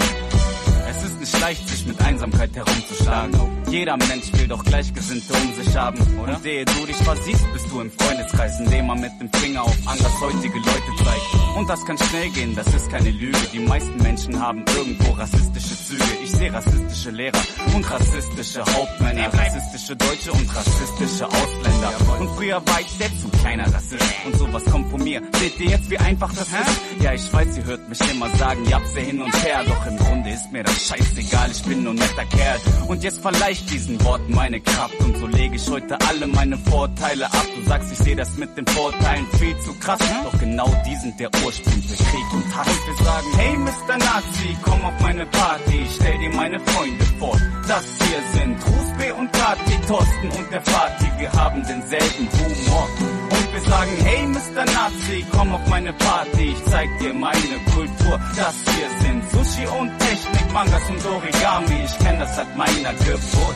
Es ist nicht leicht, sich mit Einsamkeit herumzuschlagen. Jeder Mensch will doch Gleichgesinnte um sich haben, oder? Und ehe du dich versiehst, bist du im Freundeskreis, in dem man mit dem Finger auf andershäutige Leute zeigt. Und das kann schnell gehen, das ist keine Lüge. Die meisten Menschen haben irgendwo rassistische Züge. Ich sehe rassistische Lehrer und rassistische Hauptmänner, rassistische Deutsche und rassistische Ausländer. Und früher war ich selbst ein kleiner Rassist und sowas kommt von mir. Seht ihr jetzt, wie einfach das ist? Ja, ich weiß, ihr hört mich immer sagen, japse hin und her. Doch im Grunde ist mir das scheißegal, ich bin nur ein netter Kerl. Und jetzt verleih ich diesen Worten meine Kraft und so lege ich heute alle meine Vorteile ab. Du sagst, ich sehe das mit den Vorteilen viel zu krass, doch genau die sind der Ursprung für Krieg und Hass. Und wir sagen, hey Mr. Nazi, komm auf meine Party, ich stell dir meine Freunde vor. Das hier sind Rusbe und Kati, Thorsten und der Vati, wir haben denselben Humor. Und wir sagen, hey Mr. Nazi, komm auf meine Party, ich zeig dir meine Kultur. Das hier sind Sushi und Technik, Mangas und Origami, ich kenn das seit meiner Geburt.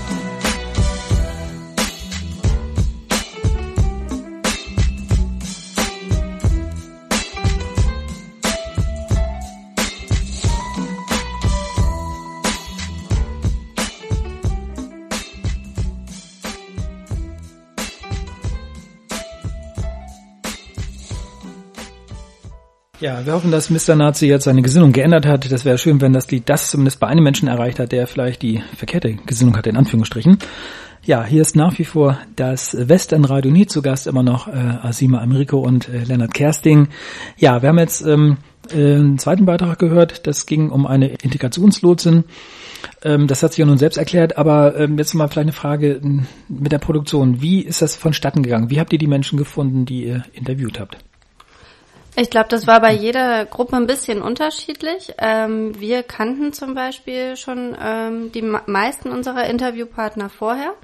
Ja, wir hoffen, dass Mr. Nazi jetzt seine Gesinnung geändert hat. Das wäre schön, wenn das Lied das zumindest bei einem Menschen erreicht hat, der vielleicht die verkehrte Gesinnung hatte, in Anführungsstrichen. Ja, hier ist nach wie vor das Westernradio Nie zu Gast, immer noch Asima Amrico und Lennart Kersting. Ja, wir haben jetzt einen zweiten Beitrag gehört, das ging um eine Integrationslotsin. Das hat sich ja nun selbst erklärt, aber jetzt mal vielleicht eine Frage mit der Produktion. Wie ist das vonstatten gegangen? Wie habt ihr die Menschen gefunden, die ihr interviewt habt? Ich glaube, das war bei jeder Gruppe ein bisschen unterschiedlich. Wir kannten zum Beispiel schon die meisten unserer Interviewpartner vorher.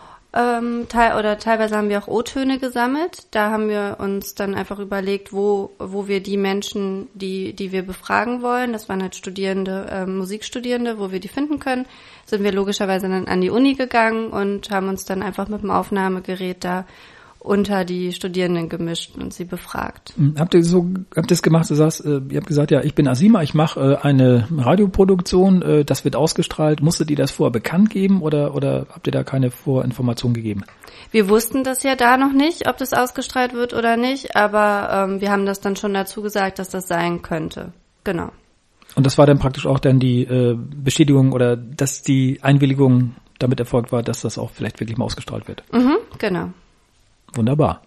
Teilweise haben wir auch O-Töne gesammelt. Da haben wir uns dann einfach überlegt, wo wir die Menschen, die wir befragen wollen, das waren halt Studierende, Musikstudierende, wo wir die finden können, sind wir logischerweise dann an die Uni gegangen und haben uns dann einfach mit dem Aufnahmegerät da unter die Studierenden gemischt und sie befragt. Habt ihr es gemacht, ihr habt gesagt, ja, ich bin Asima, ich mache eine Radioproduktion, das wird ausgestrahlt. Musstet ihr das vorher bekannt geben oder habt ihr da keine Vorinformation gegeben? Wir wussten das ja da noch nicht, ob das ausgestrahlt wird oder nicht, aber wir haben das dann schon dazu gesagt, dass das sein könnte. Genau. Und das war dann praktisch auch dann die Bestätigung oder dass die Einwilligung damit erfolgt war, dass das auch vielleicht wirklich mal ausgestrahlt wird? Genau. Wunderbar.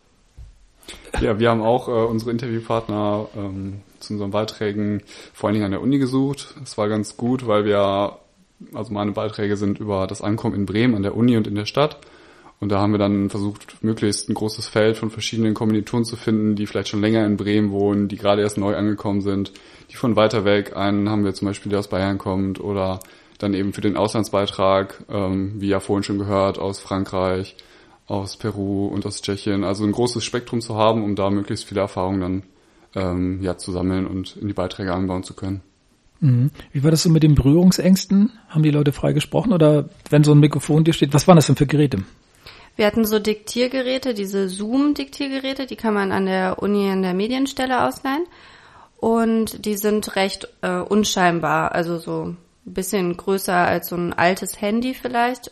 Ja, wir haben auch unsere Interviewpartner zu unseren Beiträgen vor allen Dingen an der Uni gesucht. Es war ganz gut, weil meine Beiträge sind über das Ankommen in Bremen an der Uni und in der Stadt. Und da haben wir dann versucht, möglichst ein großes Feld von verschiedenen Kommilitonen zu finden, die vielleicht schon länger in Bremen wohnen, die gerade erst neu angekommen sind, die von weiter weg. Einen haben wir zum Beispiel, der aus Bayern kommt, oder dann eben für den Auslandsbeitrag, wie ja vorhin schon gehört, aus Frankreich, aus Peru und aus Tschechien, also ein großes Spektrum zu haben, um da möglichst viele Erfahrungen dann zu sammeln und in die Beiträge einbauen zu können. Wie war das so mit den Berührungsängsten? Haben die Leute frei gesprochen oder wenn so ein Mikrofon dir steht, was waren das denn für Geräte? Wir hatten so Diktiergeräte, diese Zoom-Diktiergeräte, die kann man an der Uni in der Medienstelle ausleihen. und die sind recht unscheinbar, also so ein bisschen größer als so ein altes Handy vielleicht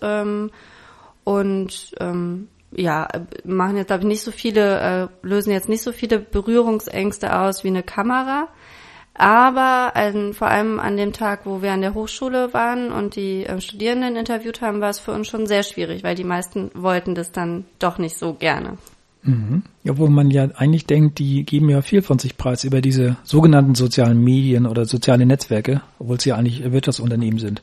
machen jetzt, glaube ich, nicht so viele, lösen jetzt nicht so viele Berührungsängste aus wie eine Kamera. Aber vor allem an dem Tag, wo wir an der Hochschule waren und die Studierenden interviewt haben, war es für uns schon sehr schwierig, weil die meisten wollten das dann doch nicht so gerne. Mhm. Obwohl man ja eigentlich denkt, die geben ja viel von sich preis über diese sogenannten sozialen Medien oder soziale Netzwerke, obwohl sie ja eigentlich Wirtschaftsunternehmen sind.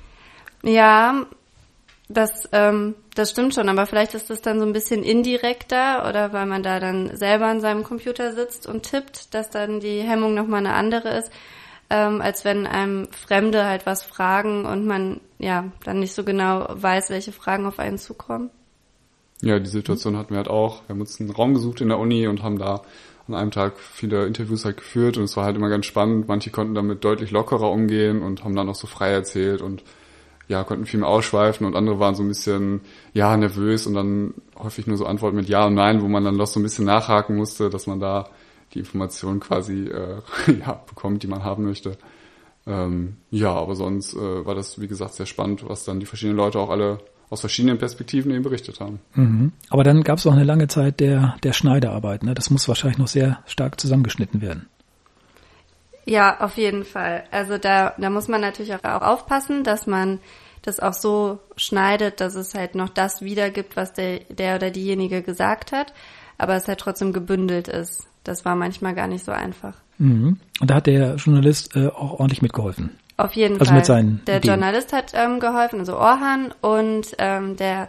Ja, das stimmt schon, aber vielleicht ist das dann so ein bisschen indirekter oder weil man da dann selber an seinem Computer sitzt und tippt, dass dann die Hemmung nochmal eine andere ist, als wenn einem Fremde halt was fragen und man ja dann nicht so genau weiß, welche Fragen auf einen zukommen. Ja, die Situation hatten wir halt auch. Wir haben uns einen Raum gesucht in der Uni und haben da an einem Tag viele Interviews halt geführt und es war halt immer ganz spannend. Manche konnten damit deutlich lockerer umgehen und haben dann auch so frei erzählt und ja, konnten viel mehr ausschweifen und andere waren so ein bisschen, ja, nervös und dann häufig nur so Antworten mit Ja und Nein, wo man dann noch so ein bisschen nachhaken musste, dass man da die Informationen quasi, bekommt, die man haben möchte. Aber sonst war das, wie gesagt, sehr spannend, was dann die verschiedenen Leute auch alle aus verschiedenen Perspektiven eben berichtet haben. Mhm. Aber dann gab es auch eine lange Zeit der Schneidearbeit, ne? Das muss wahrscheinlich noch sehr stark zusammengeschnitten werden. Ja, auf jeden Fall. Also da muss man natürlich auch aufpassen, dass man das auch so schneidet, dass es halt noch das wiedergibt, was der oder diejenige gesagt hat, aber es halt trotzdem gebündelt ist. Das war manchmal gar nicht so einfach. Mhm. Und da hat der Journalist auch ordentlich mitgeholfen. Auf jeden Fall. Mit seinen der Ideen. Journalist hat geholfen, also Orhan, und der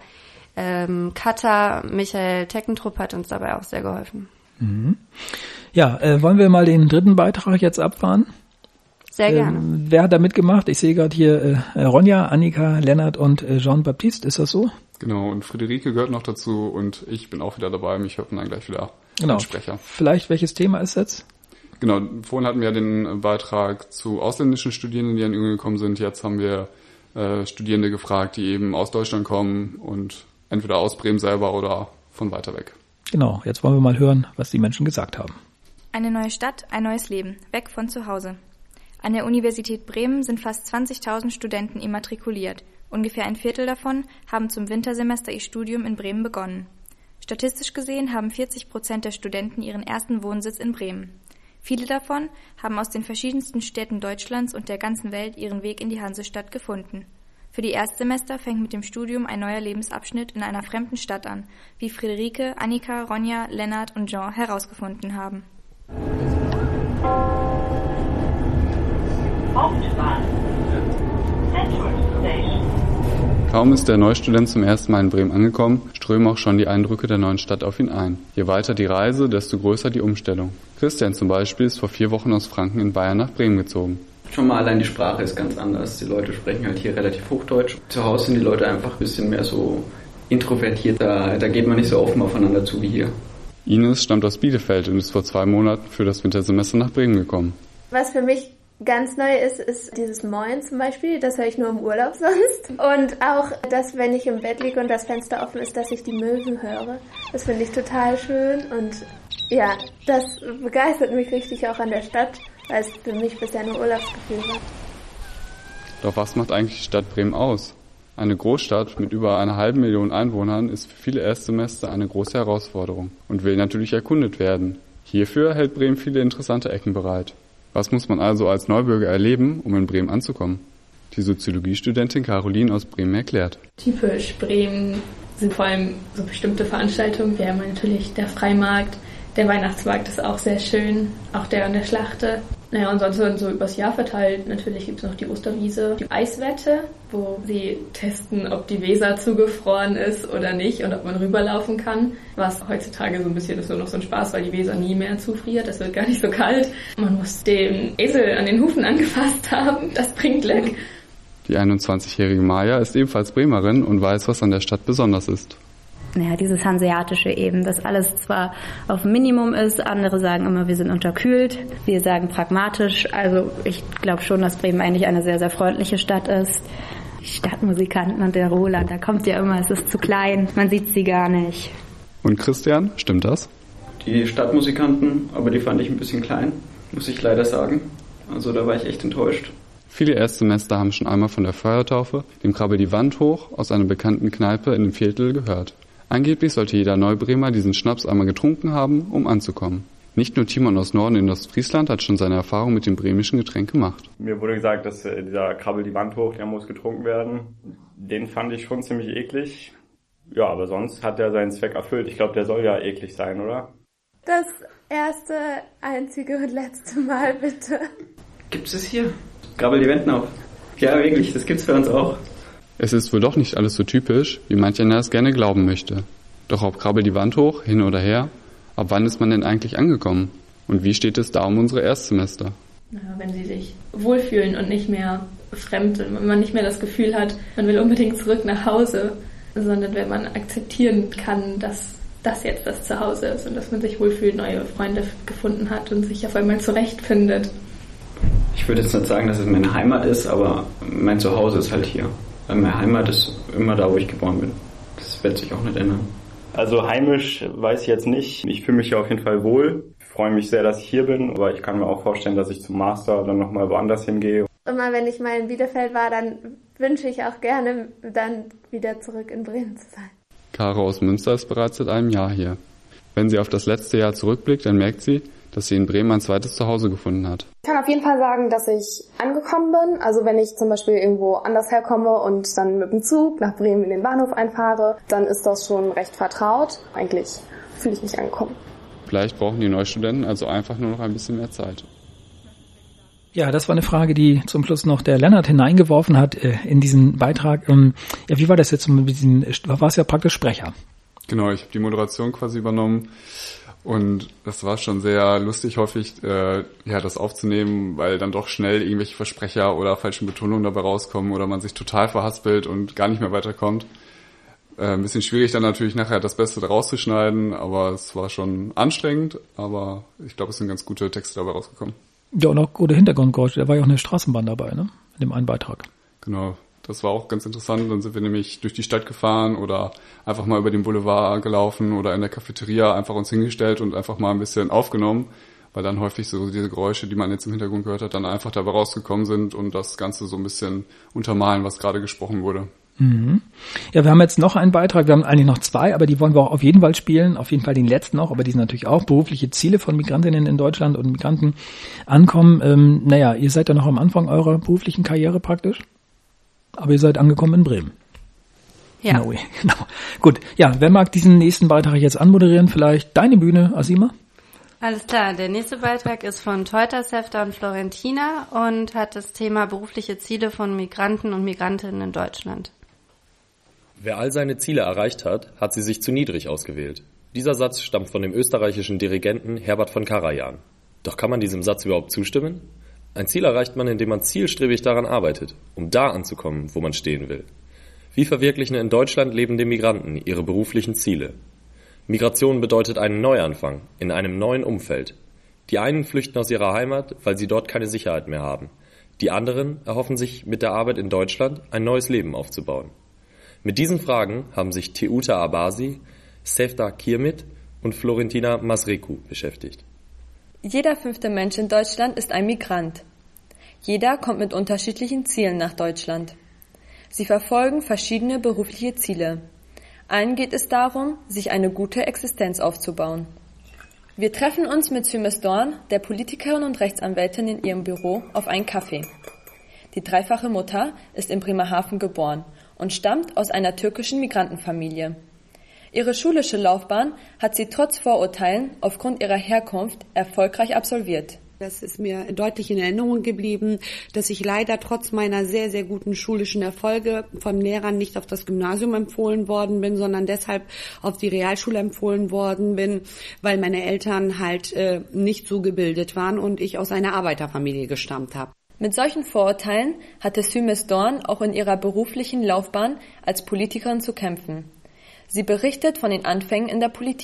Cutter Michael Teckentrupp hat uns dabei auch sehr geholfen. Mhm. Ja, wollen wir mal den dritten Beitrag jetzt abfahren? Sehr gerne. Wer hat da mitgemacht? Ich sehe gerade hier Ronja, Annika, Lennart und Jean-Baptiste, ist das so? Genau, und Friederike gehört noch dazu und ich bin auch wieder dabei, mich hört man dann gleich wieder als Sprecher. Vielleicht welches Thema ist jetzt? Genau, vorhin hatten wir ja den Beitrag zu ausländischen Studierenden, die an die Uni gekommen sind. Jetzt haben wir Studierende gefragt, die eben aus Deutschland kommen und entweder aus Bremen selber oder von weiter weg. Genau, jetzt wollen wir mal hören, was die Menschen gesagt haben. Eine neue Stadt, ein neues Leben, weg von zu Hause. An der Universität Bremen sind fast 20.000 Studenten immatrikuliert. Ungefähr ein Viertel davon haben zum Wintersemester ihr Studium in Bremen begonnen. Statistisch gesehen haben 40% der Studenten ihren ersten Wohnsitz in Bremen. Viele davon haben aus den verschiedensten Städten Deutschlands und der ganzen Welt ihren Weg in die Hansestadt gefunden. Für die Erstsemester fängt mit dem Studium ein neuer Lebensabschnitt in einer fremden Stadt an, wie Friederike, Annika, Ronja, Lennart und Jean herausgefunden haben. Hauptbahn. Central Station. Kaum ist der Neustudent zum ersten Mal in Bremen angekommen, strömen auch schon die Eindrücke der neuen Stadt auf ihn ein. Je weiter die Reise, desto größer die Umstellung. Christian zum Beispiel ist vor 4 Wochen aus Franken in Bayern nach Bremen gezogen. Schon mal allein die Sprache ist ganz anders. Die Leute sprechen halt hier relativ Hochdeutsch. Zu Hause sind die Leute einfach ein bisschen mehr so introvertiert. Da geht man nicht so offen aufeinander zu wie hier. Ines stammt aus Bielefeld und ist vor 2 Monaten für das Wintersemester nach Bremen gekommen. Was für mich ganz neu ist dieses Moin zum Beispiel. Das höre ich nur im Urlaub sonst. Und auch, dass wenn ich im Bett liege und das Fenster offen ist, dass ich die Möwen höre. Das finde ich total schön. Und ja, das begeistert mich richtig auch an der Stadt, weil es für mich bisher nur Urlaubsgefühl war. Doch was macht eigentlich die Stadt Bremen aus? Eine Großstadt mit über 500.000 Einwohnern ist für viele Erstsemester eine große Herausforderung und will natürlich erkundet werden. Hierfür hält Bremen viele interessante Ecken bereit. Was muss man also als Neubürger erleben, um in Bremen anzukommen? Die Soziologiestudentin Caroline aus Bremen erklärt. Typisch Bremen sind vor allem so bestimmte Veranstaltungen. Wir haben natürlich der Freimarkt, der Weihnachtsmarkt ist auch sehr schön, auch der an der Schlachte. Naja, und sonst so übers Jahr verteilt. Natürlich gibt es noch die Osterwiese, die Eiswette, wo sie testen, ob die Weser zugefroren ist oder nicht und ob man rüberlaufen kann. Was heutzutage so ein bisschen ist nur noch so ein Spaß, weil die Weser nie mehr zufriert. Es wird gar nicht so kalt. Man muss den Esel an den Hufen angefasst haben. Das bringt Glück. Die 21-jährige Maja ist ebenfalls Bremerin und weiß, was an der Stadt besonders ist. Naja, dieses Hanseatische eben, dass alles zwar auf Minimum ist, andere sagen immer, wir sind unterkühlt, wir sagen pragmatisch, also ich glaube schon, dass Bremen eigentlich eine sehr, sehr freundliche Stadt ist. Die Stadtmusikanten und der Roland, da kommt ja immer, es ist zu klein, man sieht sie gar nicht. Und Christian, stimmt das? die Stadtmusikanten, aber die fand ich ein bisschen klein, muss ich leider sagen. Also da war ich echt enttäuscht. Viele Erstsemester haben schon einmal von der Feuertaufe, dem Krabbel die Wand hoch, aus einer bekannten Kneipe in dem Viertel gehört. Angeblich sollte jeder Neubremer diesen Schnaps einmal getrunken haben, um anzukommen. Nicht nur Timon aus Norden in Ostfriesland hat schon seine Erfahrung mit dem bremischen Getränk gemacht. Mir wurde gesagt, dass dieser Krabbel die Wand hoch, der muss getrunken werden. Den fand ich schon ziemlich eklig. Ja, aber sonst hat er seinen Zweck erfüllt. Ich glaube, der soll ja eklig sein, oder? Das erste, einzige und letzte Mal, bitte. Gibt's es hier? Krabbel die Wänden auf. Ja, wirklich, das gibt's bei uns auch. Es ist wohl doch nicht alles so typisch, wie manch einer es gerne glauben möchte. Doch ob Krabbel die Wand hoch, hin oder her, ab wann ist man denn eigentlich angekommen? Und wie steht es da um unsere Erstsemester? Wenn sie sich wohlfühlen und nicht mehr fremd sind, wenn man nicht mehr das Gefühl hat, man will unbedingt zurück nach Hause, sondern wenn man akzeptieren kann, dass das jetzt das Zuhause ist und dass man sich wohlfühlt, neue Freunde gefunden hat und sich auf einmal zurechtfindet. Ich würde jetzt nicht sagen, dass es meine Heimat ist, aber mein Zuhause ist halt hier. Weil meine Heimat ist immer da, wo ich geboren bin. Das wird sich auch nicht ändern. Also heimisch weiß ich jetzt nicht. Ich fühle mich hier auf jeden Fall wohl. Ich freue mich sehr, dass ich hier bin, aber ich kann mir auch vorstellen, dass ich zum Master dann nochmal woanders hingehe. Immer wenn ich mal in Bielefeld war, dann wünsche ich auch gerne, dann wieder zurück in Bremen zu sein. Caro aus Münster ist bereits seit einem Jahr hier. Wenn sie auf das letzte Jahr zurückblickt, dann merkt sie, dass sie in Bremen ein zweites Zuhause gefunden hat. Ich kann auf jeden Fall sagen, dass ich angekommen bin. Also wenn ich zum Beispiel irgendwo anders herkomme und dann mit dem Zug nach Bremen in den Bahnhof einfahre, dann ist das schon recht vertraut. Eigentlich fühle ich mich angekommen. Vielleicht brauchen die Neustudenten also einfach nur noch ein bisschen mehr Zeit. Ja, das war eine Frage, die zum Schluss noch der Lennart hineingeworfen hat in diesen Beitrag. Ja, wie war das jetzt mit diesen, du warst ja praktisch Sprecher. Genau, ich habe die Moderation quasi übernommen. Und das war schon sehr lustig, häufig das aufzunehmen, weil dann doch schnell irgendwelche Versprecher oder falsche Betonungen dabei rauskommen oder man sich total verhaspelt und gar nicht mehr weiterkommt. Ein bisschen schwierig dann natürlich nachher das Beste da rauszuschneiden, aber es war schon anstrengend, aber ich glaube, es sind ganz gute Texte dabei rausgekommen. Ja, und auch gute Hintergrundgeräusche, da war ja auch eine Straßenbahn dabei, ne? In dem einen Beitrag. Genau. Das war auch ganz interessant. Dann sind wir nämlich durch die Stadt gefahren oder einfach mal über den Boulevard gelaufen oder in der Cafeteria einfach uns hingestellt und einfach mal ein bisschen aufgenommen, weil dann häufig so diese Geräusche, die man jetzt im Hintergrund gehört hat, dann einfach dabei rausgekommen sind und das Ganze so ein bisschen untermalen, was gerade gesprochen wurde. Mhm. Ja, wir haben jetzt noch einen Beitrag, wir haben eigentlich noch zwei, aber die wollen wir auch auf jeden Fall spielen, auf jeden Fall den letzten noch, aber die sind natürlich auch berufliche Ziele von Migrantinnen in Deutschland und Migranten ankommen. Ihr seid ja noch am Anfang eurer beruflichen Karriere praktisch. Aber ihr seid angekommen in Bremen. Ja. Genau. Gut. Ja, wer mag diesen nächsten Beitrag jetzt anmoderieren? Vielleicht deine Bühne, Asima? Alles klar. Der nächste Beitrag ist von Teuter, Sefta und Florentina und hat das Thema berufliche Ziele von Migranten und Migrantinnen in Deutschland. Wer all seine Ziele erreicht hat, hat sie sich zu niedrig ausgewählt. Dieser Satz stammt von dem österreichischen Dirigenten Herbert von Karajan. Doch kann man diesem Satz überhaupt zustimmen? Ein Ziel erreicht man, indem man zielstrebig daran arbeitet, um da anzukommen, wo man stehen will. Wie verwirklichen in Deutschland lebende Migranten ihre beruflichen Ziele? Migration bedeutet einen Neuanfang in einem neuen Umfeld. Die einen flüchten aus ihrer Heimat, weil sie dort keine Sicherheit mehr haben. Die anderen erhoffen sich mit der Arbeit in Deutschland ein neues Leben aufzubauen. Mit diesen Fragen haben sich Teuta Abasi, Sefta Kirmit und Florentina Masreku beschäftigt. Jeder 5. Mensch in Deutschland ist ein Migrant. Jeder kommt mit unterschiedlichen Zielen nach Deutschland. Sie verfolgen verschiedene berufliche Ziele. Allen geht es darum, sich eine gute Existenz aufzubauen. Wir treffen uns mit Sümes Dorn, der Politikerin und Rechtsanwältin, in ihrem Büro auf einen Kaffee. Die dreifache Mutter ist in Bremerhaven geboren und stammt aus einer türkischen Migrantenfamilie. Ihre schulische Laufbahn hat sie trotz Vorurteilen aufgrund ihrer Herkunft erfolgreich absolviert. Das ist mir deutlich in Erinnerung geblieben, dass ich leider trotz meiner sehr, sehr guten schulischen Erfolge von Lehrern nicht auf das Gymnasium empfohlen worden bin, sondern deshalb auf die Realschule empfohlen worden bin, weil meine Eltern halt nicht so gebildet waren und ich aus einer Arbeiterfamilie gestammt habe. Mit solchen Vorurteilen hatte Sümes Dorn auch in ihrer beruflichen Laufbahn als Politikerin zu kämpfen. Sie berichtet von den Anfängen in der Politik.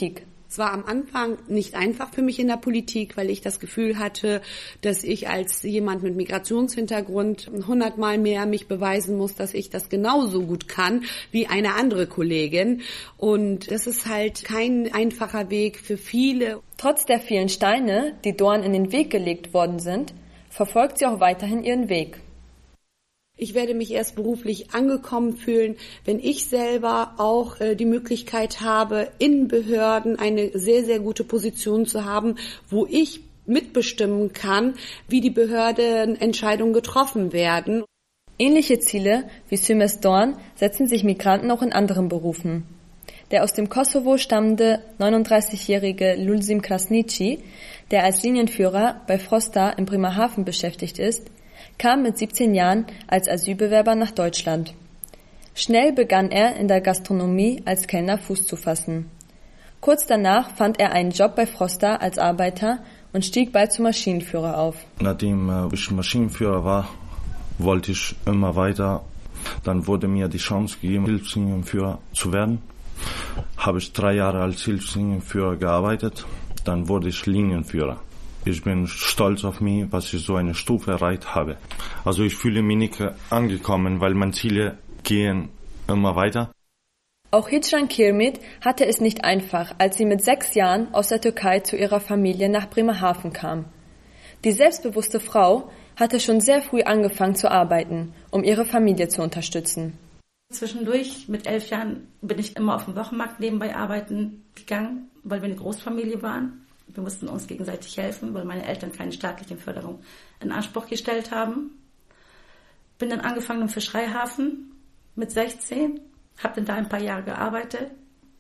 Es war am Anfang nicht einfach für mich in der Politik, weil ich das Gefühl hatte, dass ich als jemand mit Migrationshintergrund 100-mal mehr mich beweisen muss, dass ich das genauso gut kann wie eine andere Kollegin. Und das ist halt kein einfacher Weg für viele. Trotz der vielen Steine, die Dorn in den Weg gelegt worden sind, verfolgt sie auch weiterhin ihren Weg. Ich werde mich erst beruflich angekommen fühlen, wenn ich selber auch die Möglichkeit habe, in Behörden eine sehr, sehr gute Position zu haben, wo ich mitbestimmen kann, wie die Behördenentscheidungen getroffen werden. Ähnliche Ziele wie Sümes Dorn setzen sich Migranten auch in anderen Berufen. Der aus dem Kosovo stammende 39-jährige Lulzim Krasniqi, der als Linienführer bei Frosta in Bremerhaven beschäftigt ist, kam mit 17 Jahren als Asylbewerber nach Deutschland. Schnell begann er in der Gastronomie als Kellner Fuß zu fassen. Kurz danach fand er einen Job bei Frosta als Arbeiter und stieg bald zum Maschinenführer auf. Nachdem ich Maschinenführer war, wollte ich immer weiter. Dann wurde mir die Chance gegeben, Hilfslinienführer zu werden. Habe ich 3 Jahre als Hilfslinienführer gearbeitet. Dann wurde ich Linienführer. Ich bin stolz auf mich, was ich so eine Stufe erreicht habe. Also ich fühle mich nicht angekommen, weil meine Ziele gehen immer weiter. Auch Hicran Kirmit hatte es nicht einfach, als sie mit 6 Jahren aus der Türkei zu ihrer Familie nach Bremerhaven kam. Die selbstbewusste Frau hatte schon sehr früh angefangen zu arbeiten, um ihre Familie zu unterstützen. Zwischendurch, mit 11 Jahren, bin ich immer auf dem Wochenmarkt nebenbei arbeiten gegangen, weil wir eine Großfamilie waren. Wir mussten uns gegenseitig helfen, weil meine Eltern keine staatliche Förderung in Anspruch gestellt haben. Bin dann angefangen im Fischereihafen mit 16, habe dann da ein paar Jahre gearbeitet.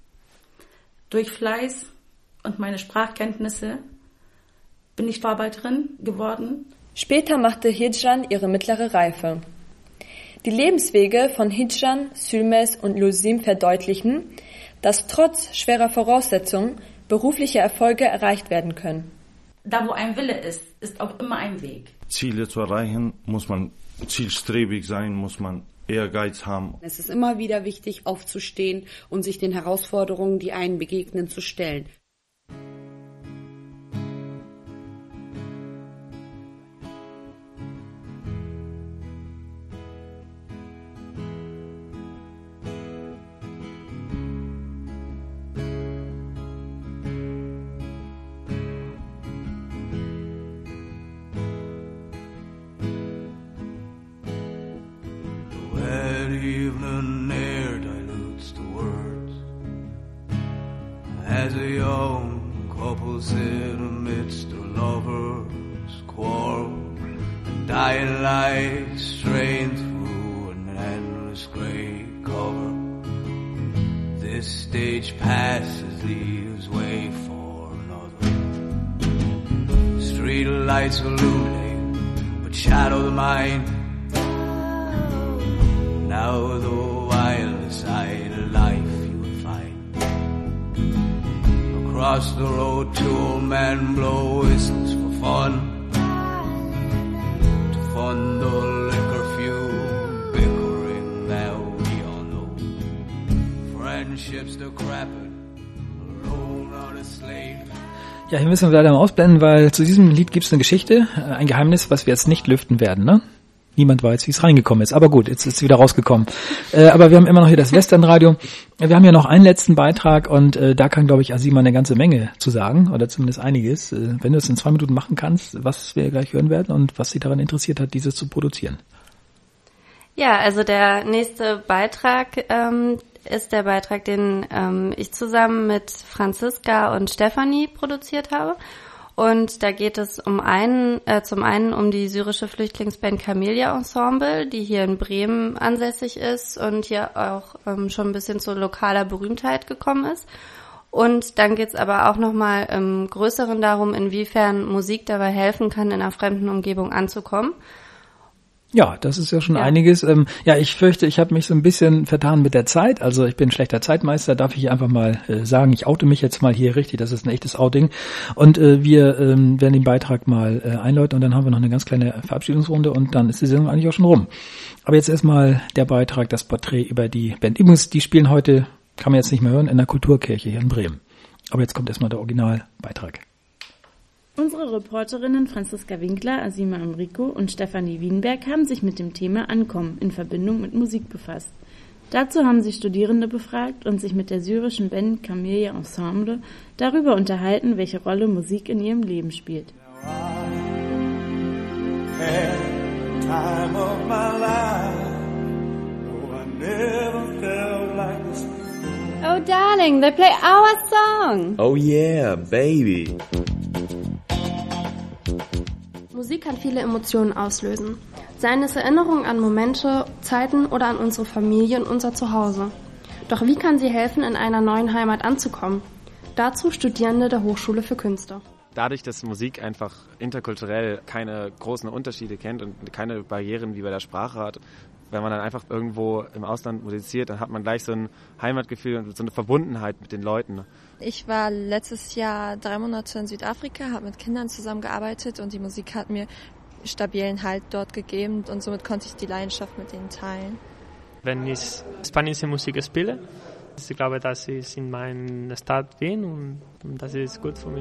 Durch Fleiß und meine Sprachkenntnisse bin ich Vorarbeiterin geworden. Später machte Hicran ihre mittlere Reife. Die Lebenswege von Hicran, Sülmes und Lulzim verdeutlichen, dass trotz schwerer Voraussetzungen berufliche Erfolge erreicht werden können. Da, wo ein Wille ist, ist auch immer ein Weg. Ziele zu erreichen, muss man zielstrebig sein, muss man Ehrgeiz haben. Es ist immer wieder wichtig, aufzustehen und sich den Herausforderungen, die einen begegnen, zu stellen. Evening air dilutes the words as a young couple sit amidst their lovers' quarrel, and dying lights strain through an endless grey cover. This stage passes, leaves way for another. Street lights illuminate but shadow the mind. Now the wildest side of life you will find. Across the road two men blow whistles for fun, to fund the liquor fuel bickering that we all know. Friendships decrepit, alone on a slate. Ja, hier müssen wir leider mal ausblenden, weil zu diesem Lied gibt es eine Geschichte, ein Geheimnis, was wir jetzt nicht lüften werden, ne? Niemand weiß, wie es reingekommen ist. Aber gut, jetzt ist es wieder rausgekommen. Aber wir haben immer noch hier das Westernradio. Wir haben ja noch einen letzten Beitrag und da kann, glaube ich, Azima eine ganze Menge zu sagen oder zumindest einiges. Wenn du es in 2 Minuten machen kannst, was wir gleich hören werden und was sie daran interessiert hat, dieses zu produzieren. Ja, also der nächste Beitrag ist der Beitrag, den ich zusammen mit Franziska und Stefanie produziert habe. Und da geht es zum einen um die syrische Flüchtlingsband Camellia Ensemble, die hier in Bremen ansässig ist und hier auch schon ein bisschen zu lokaler Berühmtheit gekommen ist. Und dann geht es aber auch nochmal im Größeren darum, inwiefern Musik dabei helfen kann, in einer fremden Umgebung anzukommen. Ja, das ist ja schon einiges. Ja, ich fürchte, ich habe mich so ein bisschen vertan mit der Zeit. Also ich bin schlechter Zeitmeister, darf ich einfach mal sagen. Ich oute mich jetzt mal hier richtig, das ist ein echtes Outing. Und wir werden den Beitrag mal einläuten und dann haben wir noch eine ganz kleine Verabschiedungsrunde und dann ist die Sendung eigentlich auch schon rum. Aber jetzt erstmal der Beitrag, das Porträt über die Band. Übrigens, die spielen heute, kann man jetzt nicht mehr hören, in der Kulturkirche hier in Bremen. Aber jetzt kommt erstmal der Originalbeitrag. Unsere Reporterinnen Franziska Winkler, Asima Amrico und Stefanie Wienberg haben sich mit dem Thema Ankommen in Verbindung mit Musik befasst. Dazu haben sie Studierende befragt und sich mit der syrischen Band Camellia Ensemble darüber unterhalten, welche Rolle Musik in ihrem Leben spielt. Oh darling, they play our song. Oh yeah, baby. Musik kann viele Emotionen auslösen. Seien es Erinnerungen an Momente, Zeiten oder an unsere Familie und unser Zuhause. Doch wie kann sie helfen, in einer neuen Heimat anzukommen? Dazu Studierende der Hochschule für Künste. Dadurch, dass Musik einfach interkulturell keine großen Unterschiede kennt und keine Barrieren wie bei der Sprache hat, wenn man dann einfach irgendwo im Ausland musiziert, dann hat man gleich so ein Heimatgefühl und so eine Verbundenheit mit den Leuten. Ich war letztes Jahr 3 Monate in Südafrika, habe mit Kindern zusammengearbeitet und die Musik hat mir stabilen Halt dort gegeben und somit konnte ich die Leidenschaft mit ihnen teilen. Wenn ich spanische Musik spiele, ich glaube, dass ich in meiner Stadt bin und das ist gut für mich.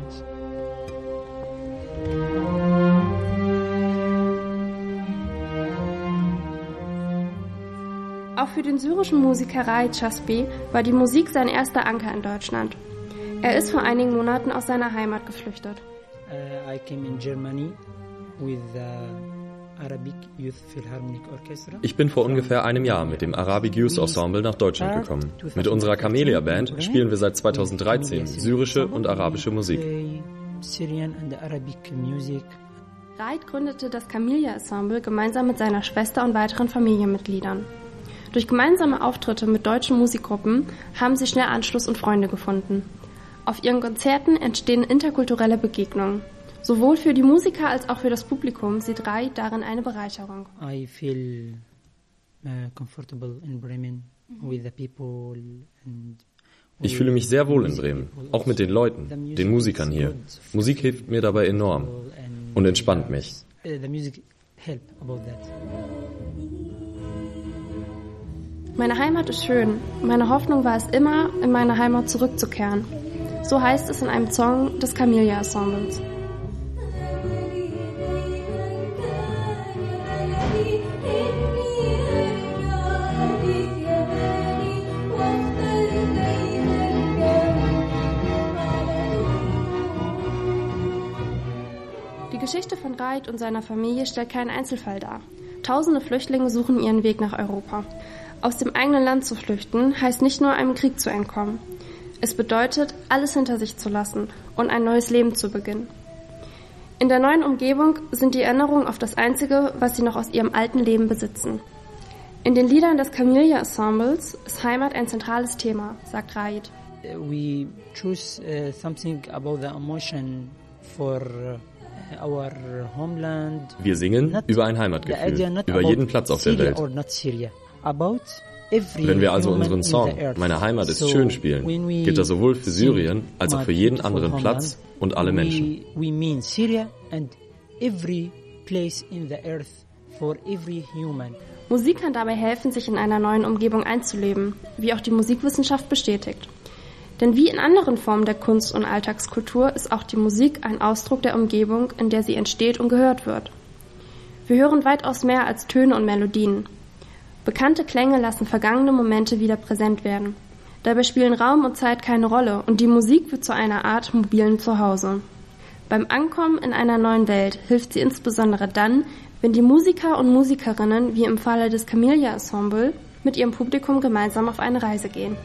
Auch für den syrischen Musiker Raid Chasbi war die Musik sein erster Anker in Deutschland. Er ist vor einigen Monaten aus seiner Heimat geflüchtet. I came in Germany with the Arabic Youth Philharmonic Orchestra. Ich bin vor ungefähr einem Jahr mit dem Arabic Youth Ensemble nach Deutschland gekommen. Mit unserer Camellia Band spielen wir seit 2013 syrische und arabische Musik. Syrian and Arabic music. Raid gründete das Camellia Ensemble gemeinsam mit seiner Schwester und weiteren Familienmitgliedern. Durch gemeinsame Auftritte mit deutschen Musikgruppen haben sie schnell Anschluss und Freunde gefunden. Auf ihren Konzerten entstehen interkulturelle Begegnungen. Sowohl für die Musiker als auch für das Publikum sieht Raid darin eine Bereicherung. I feel comfortable in Bremen with the people and ich fühle mich sehr wohl in Bremen, auch mit den Leuten, den Musikern hier. Musik hilft mir dabei enorm und entspannt mich. The music help about that. Meine Heimat ist schön. Meine Hoffnung war es immer, in meine Heimat zurückzukehren. So heißt es in einem Song des Camellia Ensembles. Die Geschichte von Raid und seiner Familie stellt keinen Einzelfall dar. Tausende Flüchtlinge suchen ihren Weg nach Europa. Aus dem eigenen Land zu flüchten, heißt nicht nur einem Krieg zu entkommen. Es bedeutet, alles hinter sich zu lassen und ein neues Leben zu beginnen. In der neuen Umgebung sind die Erinnerungen auf das Einzige, was sie noch aus ihrem alten Leben besitzen. In den Liedern des Camellia Ensembles ist Heimat ein zentrales Thema, sagt Raid. We choose something about the emotion for our homeland. Wir singen über ein Heimatgefühl, über jeden Platz auf der Welt. Wenn wir also unseren Song »Meine Heimat ist schön« spielen, gilt das sowohl für Syrien als auch für jeden anderen Platz und alle Menschen. We mean Syria and every place in the earth for every human. Musik kann dabei helfen, sich in einer neuen Umgebung einzuleben, wie auch die Musikwissenschaft bestätigt. Denn wie in anderen Formen der Kunst und Alltagskultur ist auch die Musik ein Ausdruck der Umgebung, in der sie entsteht und gehört wird. Wir hören weitaus mehr als Töne und Melodien. Bekannte Klänge lassen vergangene Momente wieder präsent werden. Dabei spielen Raum und Zeit keine Rolle und die Musik wird zu einer Art mobilen Zuhause. Beim Ankommen in einer neuen Welt hilft sie insbesondere dann, wenn die Musiker und Musikerinnen, wie im Falle des Camellia Ensemble, mit ihrem Publikum gemeinsam auf eine Reise gehen.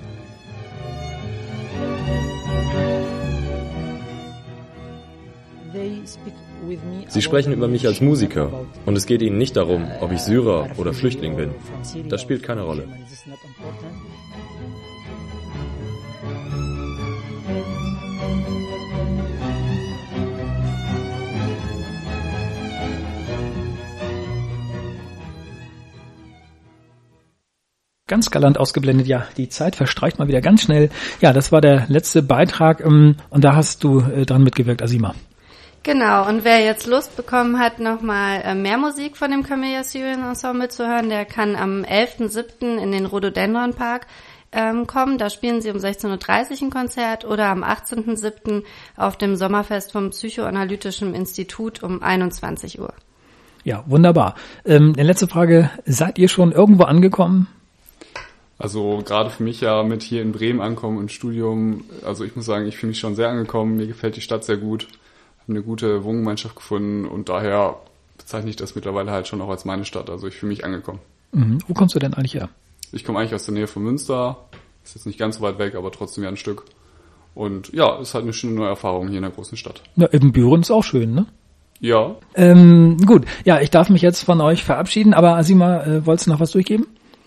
Sie sprechen über mich als Musiker und es geht ihnen nicht darum, ob ich Syrer oder Flüchtling bin. Das spielt keine Rolle. Ganz galant ausgeblendet, ja, die Zeit verstreicht mal wieder ganz schnell. Ja, das war der letzte Beitrag und da hast du dran mitgewirkt, Asima. Genau, und wer jetzt Lust bekommen hat, nochmal mehr Musik von dem Camellia Syrian Ensemble zu hören, der kann am 11.07. in den Rhododendron Park kommen. Da spielen sie um 16.30 Uhr ein Konzert oder am 18.07. auf dem Sommerfest vom Psychoanalytischen Institut um 21 Uhr. Ja, wunderbar. Letzte Frage, seid ihr schon irgendwo angekommen? Also gerade für mich ja mit hier in Bremen ankommen und Studium, also ich muss sagen, ich fühle mich schon sehr angekommen, mir gefällt die Stadt sehr gut, habe eine gute Wohngemeinschaft gefunden und daher bezeichne ich das mittlerweile halt schon auch als meine Stadt, also ich fühle mich angekommen. Mhm. Wo kommst du denn eigentlich her? Ich komme eigentlich aus der Nähe von Münster, ist jetzt nicht ganz so weit weg, aber trotzdem ja ein Stück. Und ja, ist halt eine schöne neue Erfahrung hier in der großen Stadt. Ja, Ibbenbüren ist auch schön, ne? Ja. Gut, ja, ich darf mich jetzt von euch verabschieden, aber Azima, wolltest du noch was durchgeben?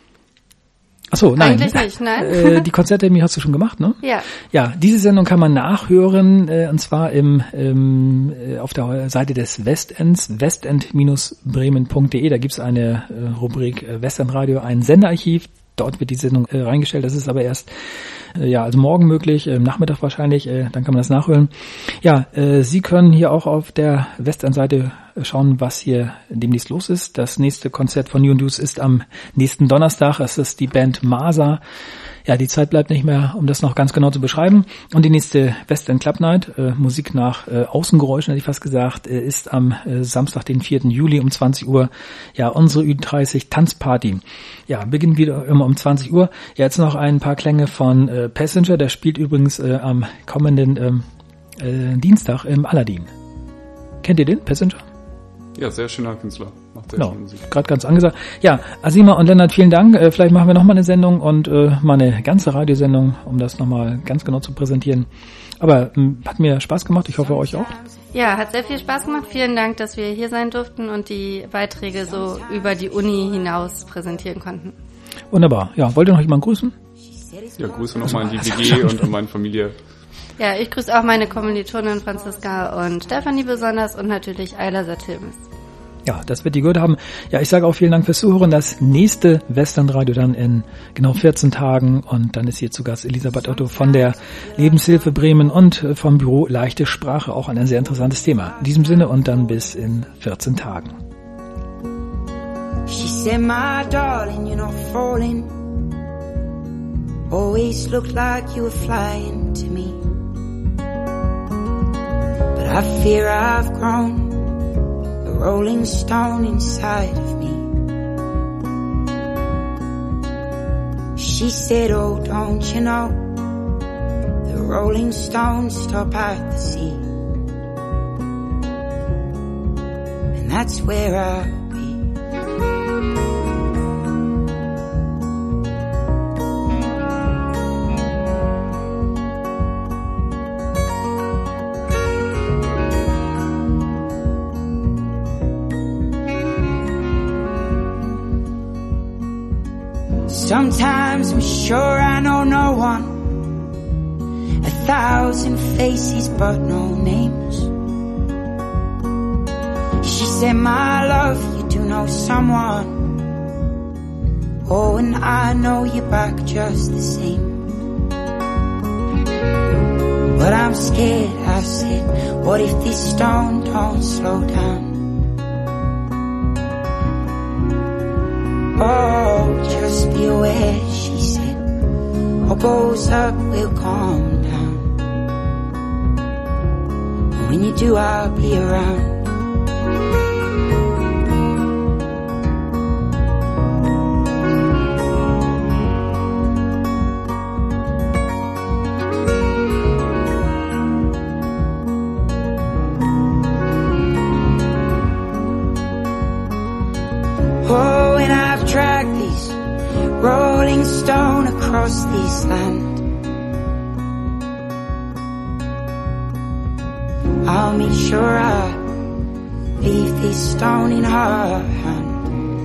Achso, nein. Eigentlich nicht, nein. Die Konzerttermine hast du schon gemacht, ne? Ja. Ja, diese Sendung kann man nachhören, und zwar auf der Seite des Westends, westend-bremen.de. Da gibt's eine Rubrik Westendradio, ein Sendearchiv. Dort wird die Sendung reingestellt. Das ist aber erst also morgen möglich, Nachmittag wahrscheinlich, dann kann man das nachhören. Ja, Sie können hier auch auf der Westend-Seite schauen, was hier demnächst los ist. Das nächste Konzert von New News ist am nächsten Donnerstag. Es ist die Band Masa. Ja, die Zeit bleibt nicht mehr, um das noch ganz genau zu beschreiben. Und die nächste Westend Club Night, Musik nach Außengeräuschen, hätte ich fast gesagt, ist am Samstag, den 4. Juli um 20 Uhr. Ja, unsere Ü30 Tanzparty. Ja, beginnt wieder immer um 20 Uhr. Ja, jetzt noch ein paar Klänge von Passenger. Der spielt übrigens am kommenden Dienstag im Aladdin. Kennt ihr den, Passenger? Ja, sehr schöner Künstler. Macht sehr schöne Musik. Gerade ganz angesagt. Ja, Azima und Lennart, vielen Dank. Vielleicht machen wir nochmal eine Sendung und mal eine ganze Radiosendung, um das nochmal ganz genau zu präsentieren. Aber hat mir Spaß gemacht. Ich hoffe, euch auch. Ja, hat sehr viel Spaß gemacht. Vielen Dank, dass wir hier sein durften und die Beiträge so über die Uni hinaus präsentieren konnten. Wunderbar. Ja, wollt ihr noch jemanden grüßen? Ja, Grüße nochmal an die WG und an meine Familie. Ja, ich grüße auch meine Kommilitonin Franziska und Stefanie besonders und natürlich Ayla Satilmes. Ja, das wird die Gute haben. Ja, ich sage auch vielen Dank fürs Zuhören. Das nächste Westendradio dann in genau 14 Tagen. Und dann ist hier zu Gast Elisabeth Otto von der Lebenshilfe Bremen und vom Büro Leichte Sprache. Auch ein sehr interessantes Thema. In diesem Sinne und dann bis in 14 Tagen. She said, my darling, you're not falling. Always looked like you were flying to me. But I fear I've grown a rolling stone inside of me. She said, oh, don't you know, the rolling stones stop at the sea. And that's where I'll be. Sometimes I'm sure I know no one, 1,000 faces but no names. She said, my love, you do know someone. Oh, and I know you're back just the same. But I'm scared, I said, what if this stone don't slow down? Oh, just be aware, she said, what goes up will come down. And when you do, I'll be around. Oh, and I've dragged these rolling stone across this land. I'll make sure I leave this stone in her hand.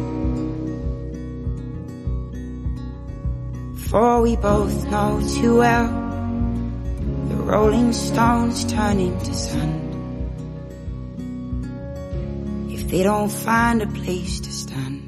For we both know too well, the rolling stones turn into sand if they don't find a place to stand.